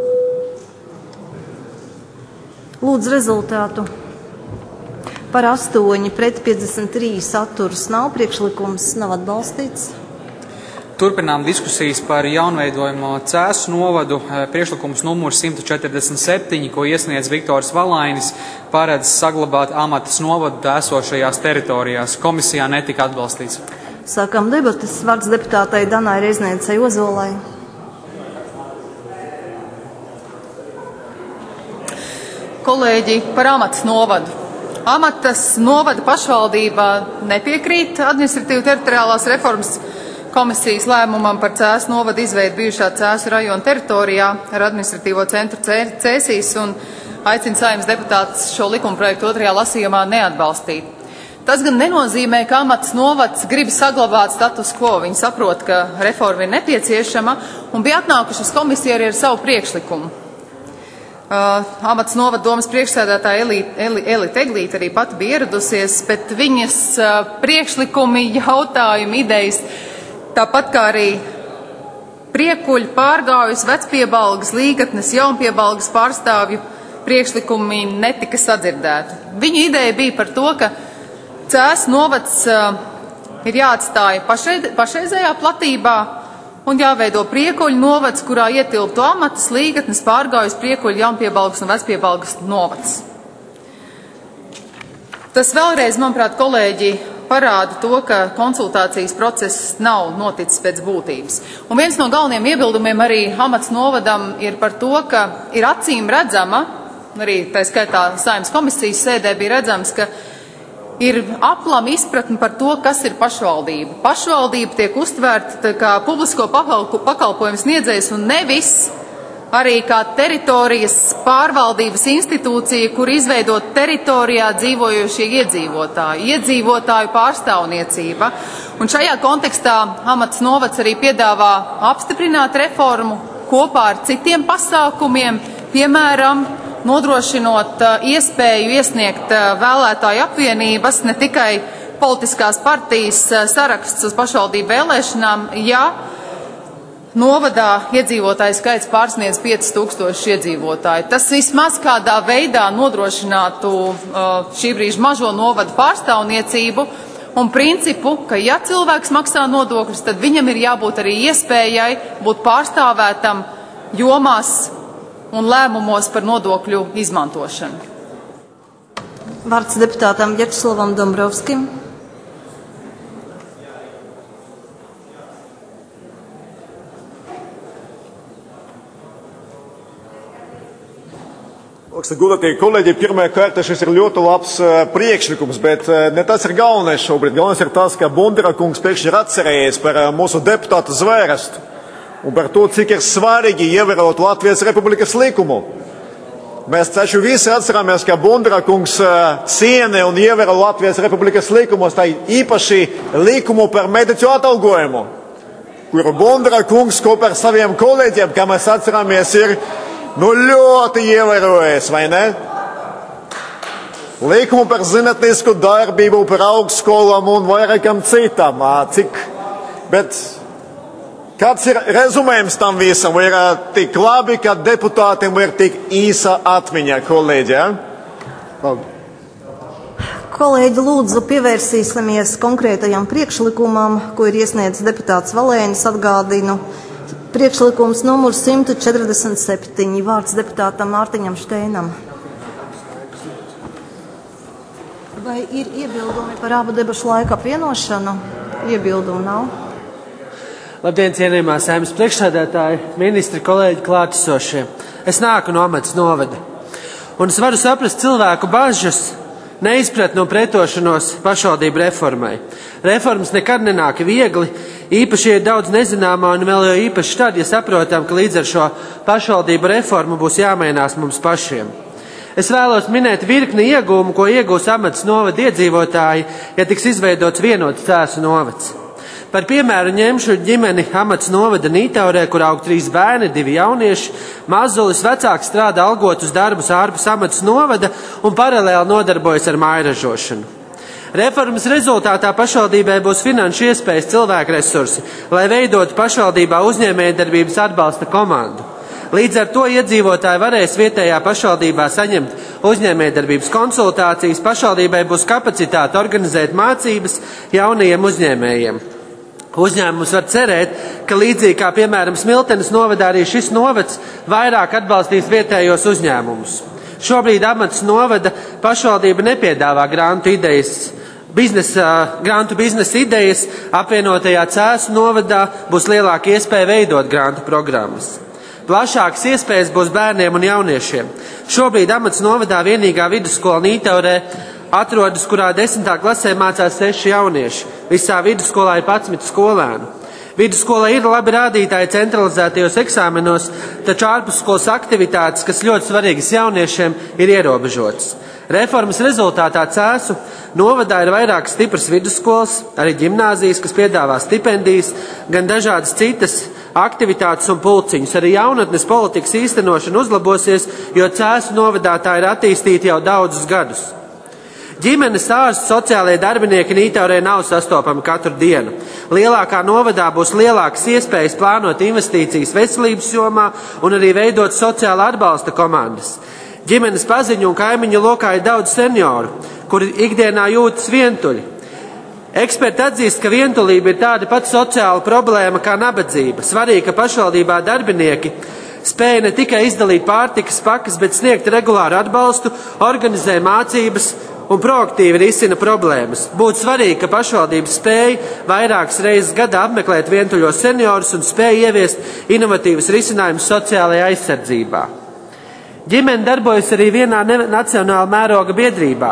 Lūdzu rezultātu. Par 8 pret 53 atturas nav. Priekšlikums nav atbalstīts. Turpinām diskusijas par jaunveidojamo Cēsu novadu. Priekšlikums numurs 147, ko iesniedz Viktors Valainis, paredz saglabāt amatas novadu esošajās teritorijās. Komisijā netika atbalstīts. Sākam debatas. Vārds deputātai Danai Reizniecei Ozolai. Kolēģi, par amatas novadu. Amatas novada pašvaldībā nepiekrīt administratīvu teritoriālās reformas komisijas lēmumam par Cēsu novadu izveidu bijušā Cēsu rajona teritorijā ar administratīvo centru Cēsīs un aicina Saeimas deputātus šo likumprojektu otrajā lasījumā neatbalstīt. Tas gan nenozīmē, ka amatas novads grib saglabāt status quo. Viņi saprot, ka reforma ir nepieciešama un bija atnākuši uz komisiju arī ar savu priekšlikumu. Amatas novada domas priekšsēdētāja Elita Eglīte arī pati bija ieradusies, bet viņas priekšlikumi, jautājumi, idejas, tāpat kā arī Priekuļu, Pārgājas, Vecpiebalgas, Līgatnes, Jaunpiebalgas pārstāvju priekšlikumi netika sadzirdēti. Viņu ideja bija par to, ka Cēsu novads ir jāatstāja pašreizējā platībā un jāveido Priekuļu novads, kurā ietilptu Amatas, Līgatnes, Pārgājas, Priekuļu, Jaunpiebalgas un Vecpiebalgas novads. Tas vēlreiz, manuprāt, kolēģi, parāda to, ka konsultācijas process nav noticis pēc būtības. Un viens no galvenajiem iebildumiem arī Amatas novadam ir par to, ka ir acīm redzama, arī tā skaitā Saeimas komisijas sēdē bija redzams, ka ir aplama izpratne par to, kas ir pašvaldība. Pašvaldība tiek uztvērta kā publisko pakalpojumu sniedzējs un nevis arī kā teritorijas pārvaldības institūcija, kur izveidot teritorijā dzīvojošie iedzīvotāju pārstāvniecība. Un šajā kontekstā Amats novads arī piedāvā apstiprināt reformu kopā ar citiem pasākumiem, piemēram, nodrošinot iespēju iesniegt vēlētāju apvienības, ne tikai politiskās partijas saraksts uz pašvaldību vēlēšanām, ja novadā iedzīvotāju skaits pārsniedz 5000 iedzīvotāju. Tas vismaz kādā veidā nodrošinātu šī brīža mažo novadu pārstāvniecību un principu, ka ja cilvēks maksā nodokļus, tad viņam ir jābūt arī iespējai būt pārstāvētam jomās un lēmumos par nodokļu izmantošanu. Vārds deputātam Vjačeslavam Dombrovskim. Godātie kolēģi, pirmajā kārtā šis ir ļoti labs priekšlikums, bet ne tas ir galvenais šobrīd. Galvenais ir tas, ka Bundera kungs pēkšņi ir atcerējies par mūsu deputātu zvērestu un par to, cik ir svarīgi ievērot Latvijas Republikas likumu. Mēs taču visi atceramies, ka Bundera kungs ciena un ievēro Latvijas Republikas likumus, tā īpaši likumu par mediķu atalgojumu, kuru Bundera kungs kopā ar saviem kolēģiem, kā mēs atceramies, ir ļoti ievērojies, vai ne? Likumu par zinātnisku darbību, par augstskolām un vairākam citam. Bet kāds ir rezumējums tam visam? Vai ir tik labi, ka deputātiem ir tik īsa atmiņa, kolēģi? Ja? Kolēģi, lūdzu, pievērsīsimies konkrētajam priekšlikumam, ko ir iesniedzis deputāts Valēnis, atgādinu. Priekšlikums numur 147. Vārds deputātam Mārtiņam Šteinam. Vai ir iebildumi par abu debašu laika apvienošanu? Iebildumu nav. Labdien, cienījumā Saeimas priekšsēdētāji, ministri, kolēģi, klātesošie. Es nāku no Amats novada. Un es varu saprast cilvēku bažas, neizpratni un pretošanos pašvaldību reformai. Reformas nekad nenāk viegli, īpaši ir daudz nezināmā un vēl jau īpaši tad, ja saprotam, ka līdz ar šo pašvaldību reformu būs jāmainās mums pašiem. Es vēlos minēt virkni iegūmu, ko iegūs Amats novada iedzīvotāji, ja tiks izveidots vienots Cēsu novads. Par piemēru ņemšu ģimeni Amats novada Nītaurē, kur aug 3 bērni, 2 jaunieši. Mazulis vecāks strādā algotus darbus ārpus Amats novada un paralēli nodarbojas ar mājražošanu. Reformas rezultātā pašvaldībai būs finanšu iespējas, cilvēku resursi, lai veidotu pašvaldībā uzņēmējdarbības atbalsta komandu. Līdz ar to iedzīvotāji varēs vietējā pašvaldībā saņemt uzņēmējdarbības konsultācijas, pašvaldībai būs kapacitāte organizēt mācības jaunajiem uzņēmējiem. Uzņēmums var cerēt, ka līdzīgi kā piemēram Smiltenes novadā arī šis novads vairāk atbalstīs vietējos uzņēmumus. Šobrīd Amats novada pašvaldība nepiedāvā grantu biznesa idejas, apvienotajā Cēsu novadā būs lielāka iespēja veidot grantu programmas. Plašākas iespējas būs bērniem un jauniešiem. Šobrīd Amats novadā vienīgā vidusskola Nītaurē atrodas, kurā 10. klasē mācās 6 jaunieši. Visā vidusskolā ir 11 skolēnu. Vidusskola ir labi rādītāji centralizētajos eksāmenos, taču ārpusskolas aktivitātes, kas ļoti svarīgas jauniešiem, ir ierobežotas. Reformas rezultātā Cēsu novadā ir vairākas stipras vidusskolas, arī ģimnāzijas, kas piedāvā stipendijas, gan dažādas citas aktivitātes un pulciņus. Arī jaunatnes politikas īstenošana uzlabosies, jo Cēsu novadā tā ir attīstīta jau daudzus gadus. Ģimenes ārsti, sociālie darbinieki Nītaurē nav sastopami katru dienu. Lielākā novadā būs lielākas iespējas plānot investīcijas veselības jomā un arī veidot sociāla atbalsta komandas. Ģimenes paziņu un kaimiņu lokā ir daudz senioru, kuri ikdienā jūtas vientuļi. Eksperti atzīst, ka vientulība ir tāda pati sociāla problēma kā nabadzība. Svarīgi, ka pašvaldībā darbinieki spēja ne tikai izdalīt pārtikas pakas, bet sniegt regulāru atbalstu, organizē mācības un proaktīvi risina problēmas. Būtu svarīgi, ka pašvaldības spēja vairākas reizes gadā apmeklēt vientuļos seniorus un spēja ieviest inovatīvas risinājumus sociālajā aizsardzībā. Ģimene darbojas arī vienā nacionāla mēroga biedrībā.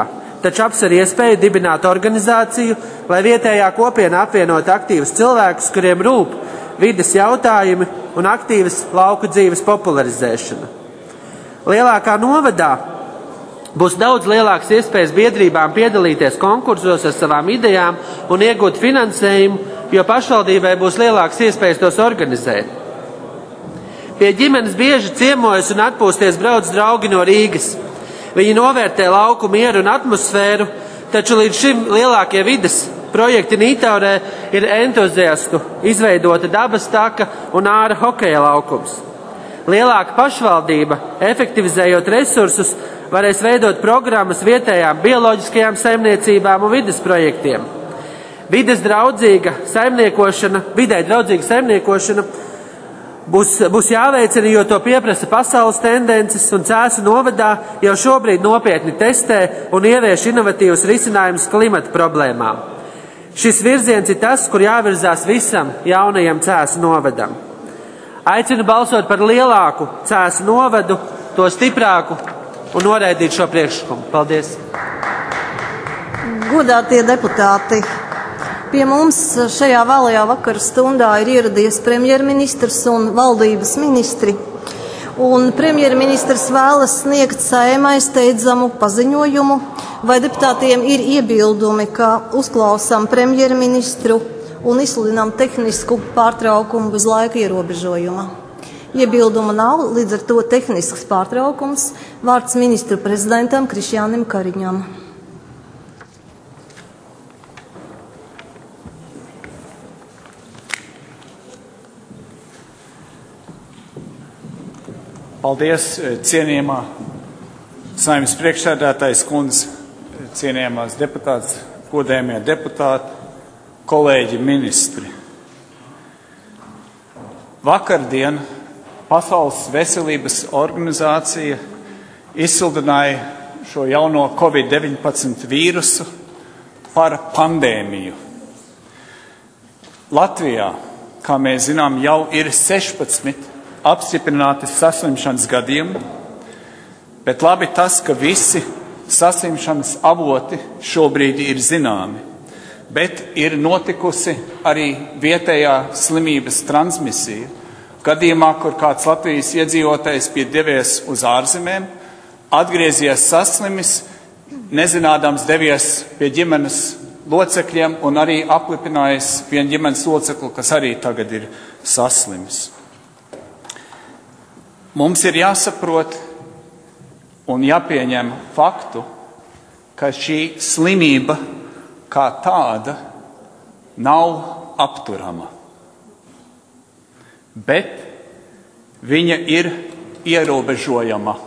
taču apsver iespēju dibināt organizāciju, lai vietējā kopiena apvienot aktīvus cilvēkus, kuriem rūp vides jautājumi un aktīvas lauku dzīves popularizēšana. Lielākā novadā būs daudz lielākas iespējas biedrībām piedalīties konkursos ar savām idejām un iegūt finansējumu, jo pašvaldībai būs lielākas iespējas tos organizēt. Pie ģimenes bieži ciemojas un atpūsties brauc draugi no Rīgas. Viņi novērtē lauku mieru un atmosfēru, taču līdz šim lielākie vides projekti Nītaurē ir entuziastu izveidota dabas taka un āra hokeja laukums. Lielāka pašvaldība, efektivizējot resursus, varēs veidot programmas vietējām bioloģiskajām saimniecībām un vides projektiem. Videi draudzīga saimniekošana būs jāveicina, jo to pieprasa pasaules tendences, un Cēsu novadā jau šobrīd nopietni testē un ievieš inovatīvus risinājumus klimata problēmām. Šis virziens ir tas, kur jāvirzās visam jaunajam Cēsu novadam. Aicinu balsot par lielāku Cēsu novadu, to stiprāku un noraidīt šo priekšlikumu. Paldies! Godātie deputāti! Pie mums šajā vēlajā vakara stundā ir ieradies premjerministrs un valdības ministri. Un premjerministrs vēlas sniegt Saeimai steidzamu paziņojumu, vai deputātiem ir iebildumi, ka uzklausām premjerministru un izsludinām tehnisku pārtraukumu bez laika ierobežojuma. Iebildumu nav, līdz ar to tehnisks pārtraukums. Vārds ministru prezidentam Krišjānim Kariņam. Paldies, cienījamā Saeimas priekšsēdētājas kundze, cienījamās deputātes, godējamie deputāti, kolēģi ministri. Vakardien Pasaules veselības organizācija izsludināja šo jauno Covid-19 vīrusu par pandēmiju. Latvijā, kā mēs zinām, jau ir 16 apstiprināti saslimšanas gadījumi, bet labi tas, ka visi saslimšanas avoti šobrīd ir zināmi, bet ir notikusi arī vietējā slimības transmisija. Gadījumā, kur kāds Latvijas iedzīvotājs bija devies uz ārzemēm, atgriezies saslimis, nezinādams devies pie ģimenes locekļiem un arī aplipinājis vienu ģimenes locekli, kas arī tagad ir saslimis. Mums ir jāsaprot un jāpieņem faktu, ka šī slimība kā tāda nav apturama, bet viņa ir ierobežojama.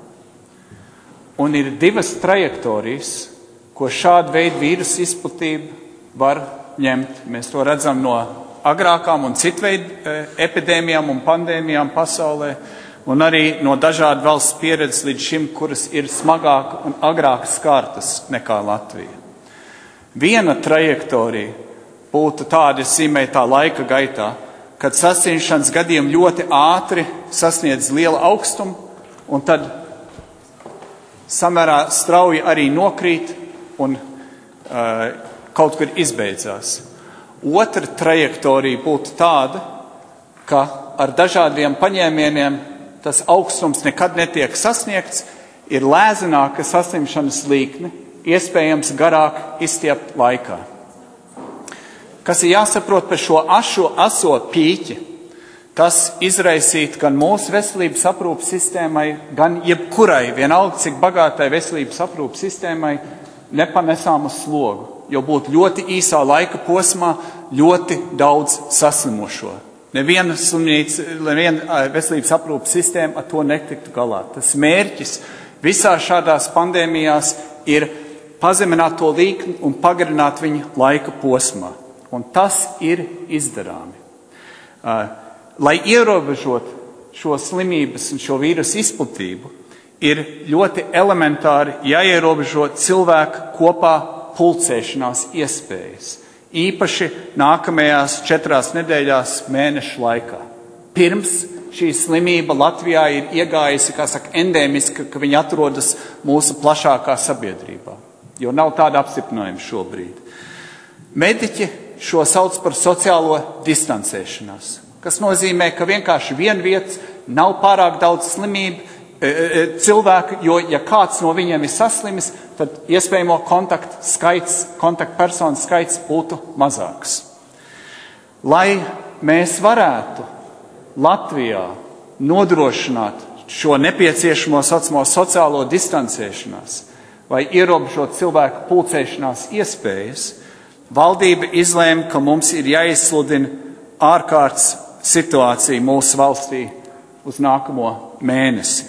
Un ir divas trajektorijas, ko šāda veida vīrusu izplatība var ņemt. Mēs to redzam no agrākām un citveidu epidēmijām un pandēmijām pasaulē, un arī no dažādu valsts pieredzes līdz šim, kuras ir smagāk un agrāk skārtas nekā Latvija. Viena trajektorija būtu tāda, es zīmēju tā laika gaitā, kad saslimšanas gadījumi ļoti ātri sasniedz lielu augstumu, un tad samērā strauji arī nokrīt un kaut kur izbeidzās. Otra trajektorija būtu tāda, ka ar dažādiem paņēmieniem tas augstums nekad netiek sasniegts, ir lēzināka saslimšanas līkne, iespējams garāk izstiept laikā. Kas ir jāsaprot par šo aso pīķi, tas izraisīt gan mūsu veselības aprūpas sistēmai, gan jebkurai, vienalga cik bagātai veselības aprūpas sistēmai, nepanesāmu slogu, jo būtu ļoti īsā laika posmā ļoti daudz saslimušo. Neviena veselības aprūpas sistēma ar to netiktu galā. Tas mērķis visā šādās pandēmijās ir pazemināt to līkni un pagarināt viņu laika posmā. Un tas ir izdarāmi. Lai ierobežot šo slimības un šo vīrusu izplatību, ir ļoti elementāri jāierobežo cilvēku kopā pulcēšanās iespējas. Īpaši nākamajās 4 nedēļās mēnešu laikā. Pirms šī slimība Latvijā ir iegājusi, kā saka, endēmiska, ka viņa atrodas mūsu plašākā sabiedrībā. jo nav tāda apstiprinājuma šobrīd. Mediķi šo sauc par sociālo distancēšanās, kas nozīmē, ka vienkārši vienvietas nav pārāk daudz slimību, cilvēku, jo ja kāds no viņiem ir saslimis, tad iespējamo kontaktpersonu skaits būtu mazāks. Lai mēs varētu Latvijā nodrošināt šo nepieciešamo saucamo sociālo distancēšanās vai ierobežot cilvēku pulcēšanās iespējas, valdība izlēma, ka mums ir jāizsludina ārkārtas situācija mūsu valstī uz nākamo mēnesi.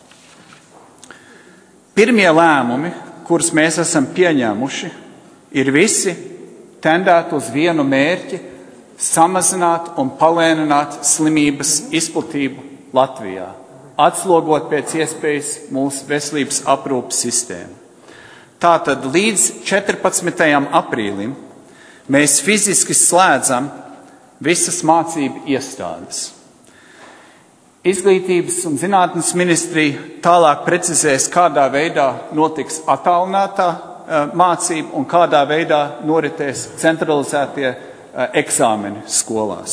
Pirmie lēmumi, kurus mēs esam pieņēmuši, ir visi tendēti uz vienu mērķi – samazināt un palēnināt slimības izplatību Latvijā, atslogot pēc iespējas mūsu veselības aprūpes sistēmu. Tātad līdz 14. aprīlim mēs fiziski slēdzam visas mācību iestādes. Izglītības un zinātnes ministrija tālāk precizēs, kādā veidā notiks attālinātā mācība un kādā veidā noritēs centralizētie eksāmeni skolās.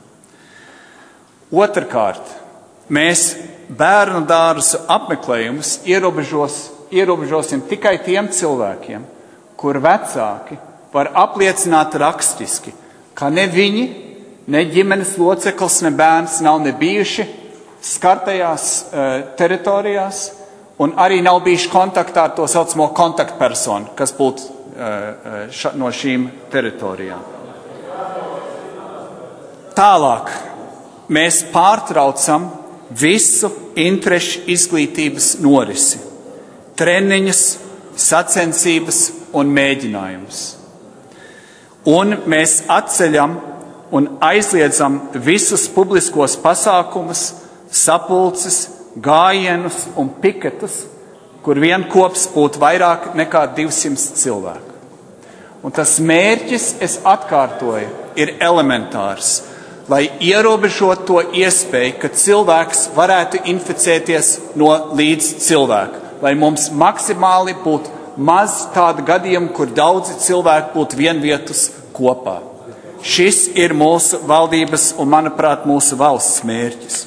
Otrkārt, mēs bērnu dārzu apmeklējumus ierobežosim tikai tiem cilvēkiem, kur vecāki var apliecināt rakstiski, ka ne viņi, ne ģimenes loceklis, ne bērns nav ne bijuši skartajās teritorijās un arī nav bijuši kontaktā ar to saucamo kontaktpersonu, kas būtu no šīm teritorijām. Tālāk mēs pārtraucam visu interešu izglītības norisi, treniņus, sacensības un mēģinājumus. Un mēs atceļam un aizliedzam visus publiskos pasākumus, sapulces, gājienus un piketus, kur vienkops būtu vairāk nekā 200 cilvēku. Un tas mērķis, es atkārtoju, ir elementārs, lai ierobežot to iespēju, ka cilvēks varētu inficēties no līdz cilvēku, lai mums maksimāli būtu maz tādu gadījumu, kur daudzi cilvēki būtu vienvietus kopā. Šis ir mūsu valdības un, manuprāt, mūsu valsts mērķis.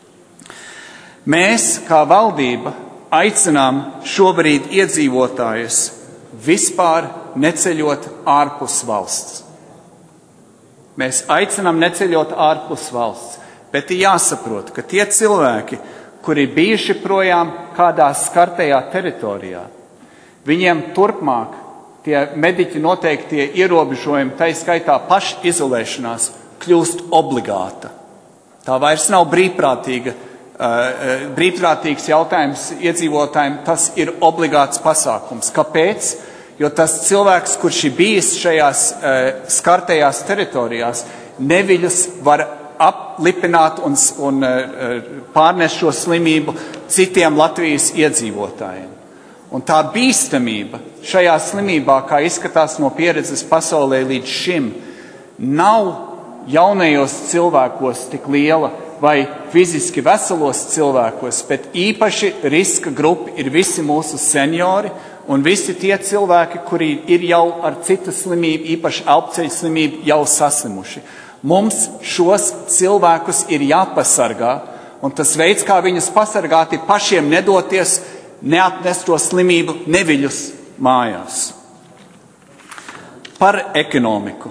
Mēs, kā valdība, aicinām šobrīd iedzīvotājus vispār neceļot ārpus valsts. Mēs aicinām neceļot ārpus valsts, bet ir jāsaprot, ka tie cilvēki, kuri bijuši projām kādā skartajā teritorijā, viņiem turpmāk tie mediķi noteiktie ierobežojumi, tai skaitā pašizolēšanās, kļūst obligāta. Tā vairs nav brīvprātīgs jautājums iedzīvotājiem, tas ir obligāts pasākums. Kāpēc? Jo tas cilvēks, kurš ir bijis šajās skartajās teritorijās, neviļus var aplipināt un pārnest šo slimību citiem Latvijas iedzīvotājiem. Un tā bīstamība šajā slimībā, kā izskatās no pieredzes pasaulē līdz šim, nav jaunajos cilvēkos tik liela vai fiziski veselos cilvēkos, bet īpaši riska grupa ir visi mūsu seniori un visi tie cilvēki, kuri ir jau ar citu slimību, īpaši elpceļu slimību, jau saslimuši. Mums šos cilvēkus ir jāpasargā, un tas veids, kā viņus pasargāt, ir pašiem nedoties, neatnest to slimību neviļus mājās. Par ekonomiku.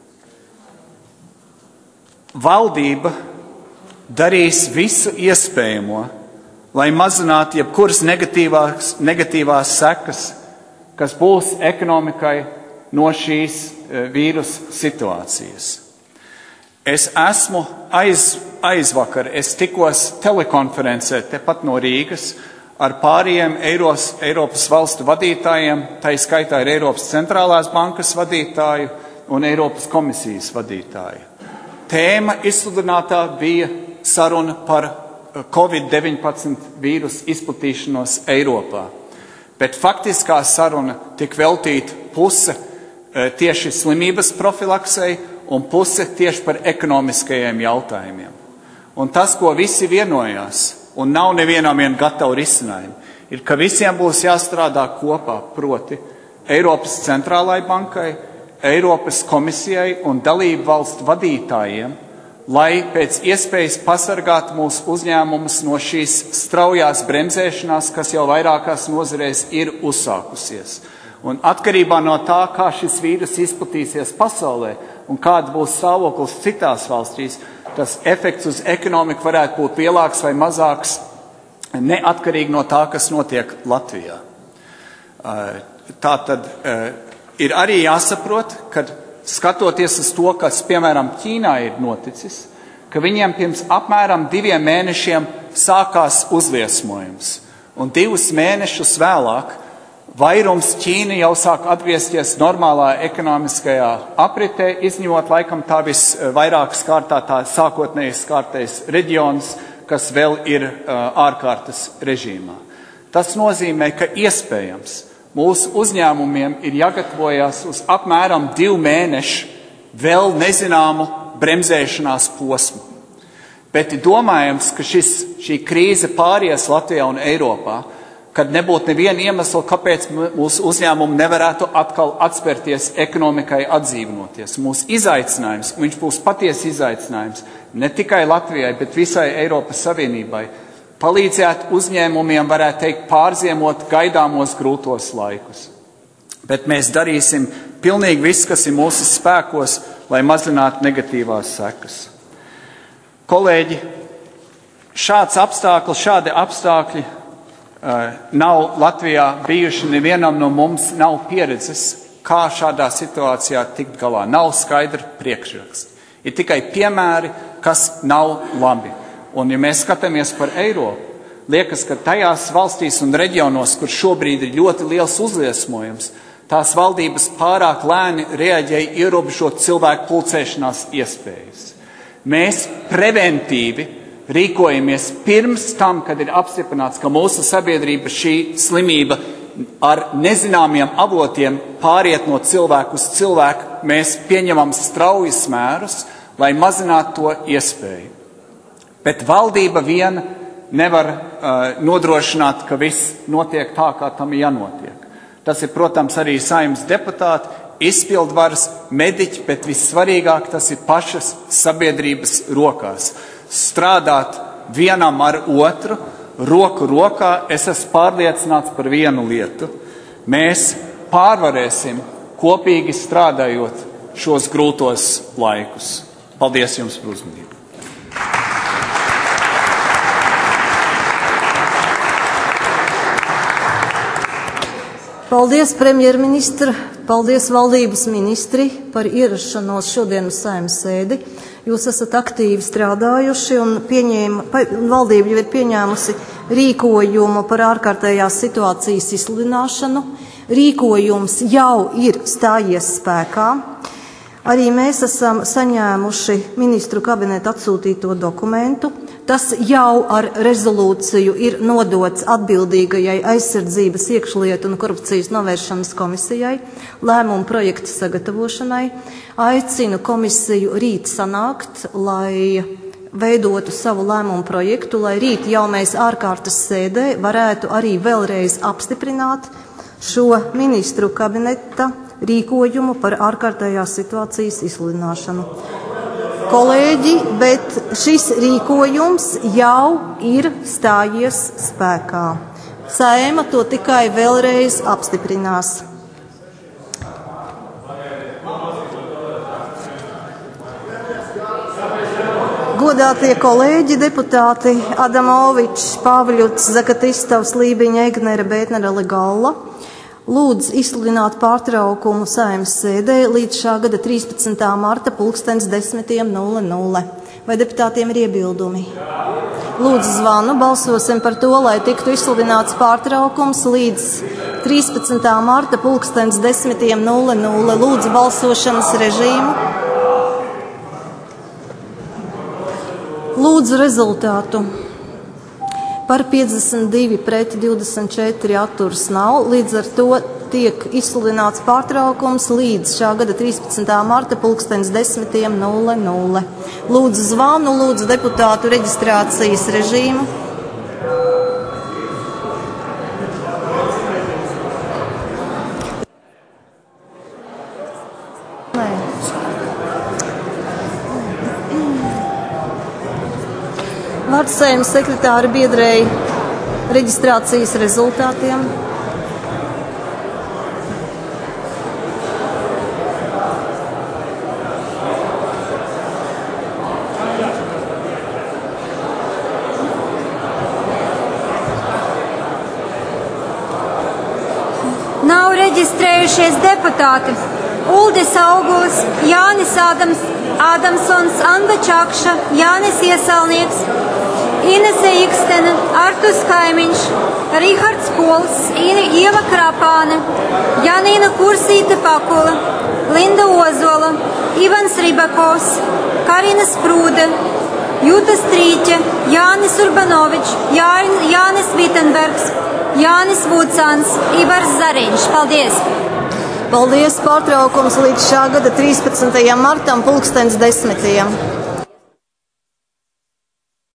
Valdība darīs visu iespējamo, lai mazinātu jebkuras negatīvās sekas, kas būs ekonomikai no šīs vīrusa situācijas. Es esmu aizvakar, es tikos telekonferencē tepat no Rīgas ar pārējiem Eiropas valstu vadītājiem, tā skaitā ir Eiropas centrālās bankas vadītāju un Eiropas komisijas vadītāju. Tēma izsludinātā bija saruna par Covid-19 vīrusu izplatīšanos Eiropā, bet faktiskā saruna tika veltīta puse tieši slimības profilaksei un puse tieši par ekonomiskajiem jautājumiem. Un tas, ko visi vienojās, un nav nevienam vien gatavu risinājumu, ir, ka visiem būs jāstrādā kopā, proti Eiropas centrālai bankai, Eiropas komisijai un dalību valstu vadītājiem, lai pēc iespējas pasargātu mūsu uzņēmumus no šīs straujās bremzēšanās, kas jau vairākās nozarēs ir uzsākusies. Un atkarībā no tā, kā šis vīrus izplatīsies pasaulē un kāda būs stāvoklis citās valstīs, tas efekts uz ekonomiku varētu būt lielāks vai mazāks, neatkarīgi no tā, kas notiek Latvijā. Tā tad ir arī jāsaprot, ka skatoties uz to, kas, piemēram, Ķīnā ir noticis, ka viņiem pirms apmēram 2 mēnešiem sākās uzliesmojums. Un 2 mēnešus vēlāk vairums Ķīna jau sāk atgriezties normālā ekonomiskajā apritē, izņemot laikam tā visvairāk skārtātā sākotnēji skārtais reģions, kas vēl ir ārkārtas režīmā. Tas nozīmē, ka iespējams mūsu uzņēmumiem ir jāgatavojas uz apmēram 2 mēnešu vēl nezināmu bremzēšanās posmu. Bet ir domājams, ka šī krīze pāries Latvijā un Eiropā, kad nebūtu neviena iemesla, kāpēc mūsu uzņēmumi nevarētu atkal atspērties ekonomikai atdzīvinoties. Mūsu izaicinājums, viņš būs patiesi izaicinājums, ne tikai Latvijai, bet visai Eiropas Savienībai, palīdzēt uzņēmumiem, varētu teikt, pārziemot gaidāmos grūtos laikus. Bet mēs darīsim pilnīgi viss, kas ir mūsu spēkos, lai mazinātu negatīvās sekas. Kolēģi, šādi apstākļi nav Latvijā bijuši, nevienam no mums nav pieredzes, kā šādā situācijā tikt galā. Nav skaidra priekšraksta. Ir tikai piemēri, kas nav labi. Un, ja mēs skatāmies par Eiropu, liekas, ka tajās valstīs un reģionos, kur šobrīd ir ļoti liels uzliesmojums, tās valdības pārāk lēni reaģēja ierobežot cilvēku pulcēšanās iespējas. Mēs preventīvi rīkojamies pirms tam, kad ir apstiprināts, ka mūsu sabiedrība šī slimība ar nezināmiem avotiem pāriet no cilvēku uz cilvēku. Mēs pieņemam straujas mērus, lai mazinātu to iespēju. Bet valdība viena nevar nodrošināt, ka viss notiek tā, kā tam jānotiek. Tas ir, protams, arī Saeimas deputāti, izpildvaras, mediķi, bet vissvarīgāk tas ir pašas sabiedrības rokās. Strādāt vienam ar otru, roku rokā, es esmu pārliecināts par vienu lietu. Mēs pārvarēsim kopīgi strādājot šos grūtos laikus. Paldies jums par uzmanību. Paldies, premjerministra, paldies valdības ministri par ierašanos šodien uz Saeimas sēdi. Jūs esat aktīvi strādājuši un valdība jau ir pieņēmusi rīkojumu par ārkārtējās situācijas izsludināšanu. Rīkojums jau ir stājies spēkā. Arī mēs esam saņēmuši ministru kabineta atsūtīto dokumentu. Tas jau ar rezolūciju ir nodots atbildīgajai aizsardzības, iekšlietu un korupcijas novēršanas komisijai lēmumu projekta sagatavošanai. Aicinu komisiju rīt sanākt, lai veidotu savu lēmumu projektu, lai rīt jau mēs ārkārtas sēdē varētu arī vēlreiz apstiprināt šo ministru kabineta rīkojumu par ārkārtējās situācijas izsludināšanu. Kolēģi, bet šis rīkojums jau ir stājies spēkā. Saeima to tikai vēlreiz apstiprinās. Godātie kolēģi, deputāti Adamovičs, Pāvļuts, Zakatistovs, Lībiņa, Egnere, Bētnere, Legalla lūdz izsludināt pārtraukumu Saeimas sēdē līdz šā gada 13. marta 10:00. Vai deputātiem ir iebildumi? Lūdzu zvanu, balsosim par to, lai tiktu izsludināts pārtraukums līdz 13. marta 10:00. Lūdzu balsošanas režīmu. Lūdzu rezultātu. Par 52 pret 24 atturas nav, līdz ar to tiek izsludināts pārtraukums līdz šā gada 13. marta 10:00. Lūdzu zvanu, lūdzu deputātu reģistrācijas režīmu. Vārds Saeimas sekretāra biedrei reģistrācijas rezultātiem. Nav reģistrējušies deputāti Uldis Auguls, Jānis Ādamsons, Anda Čakša, Jānis Iesalnieks, Inese Ikstena, Artus Kaimiņš, Rihards Pols, Ieva Krapāne, Janīna Kursīte Pakula, Linda Ozola, Ivans Ribakovs, Karina Sprūde, Jūta Strīķe, Jānis Urbanovičs, Jānis Vitenbergs, Jānis Vucāns, Ivars Zariņš. Paldies! Paldies! Pārtraukums līdz šā gada 13. martam 10:10.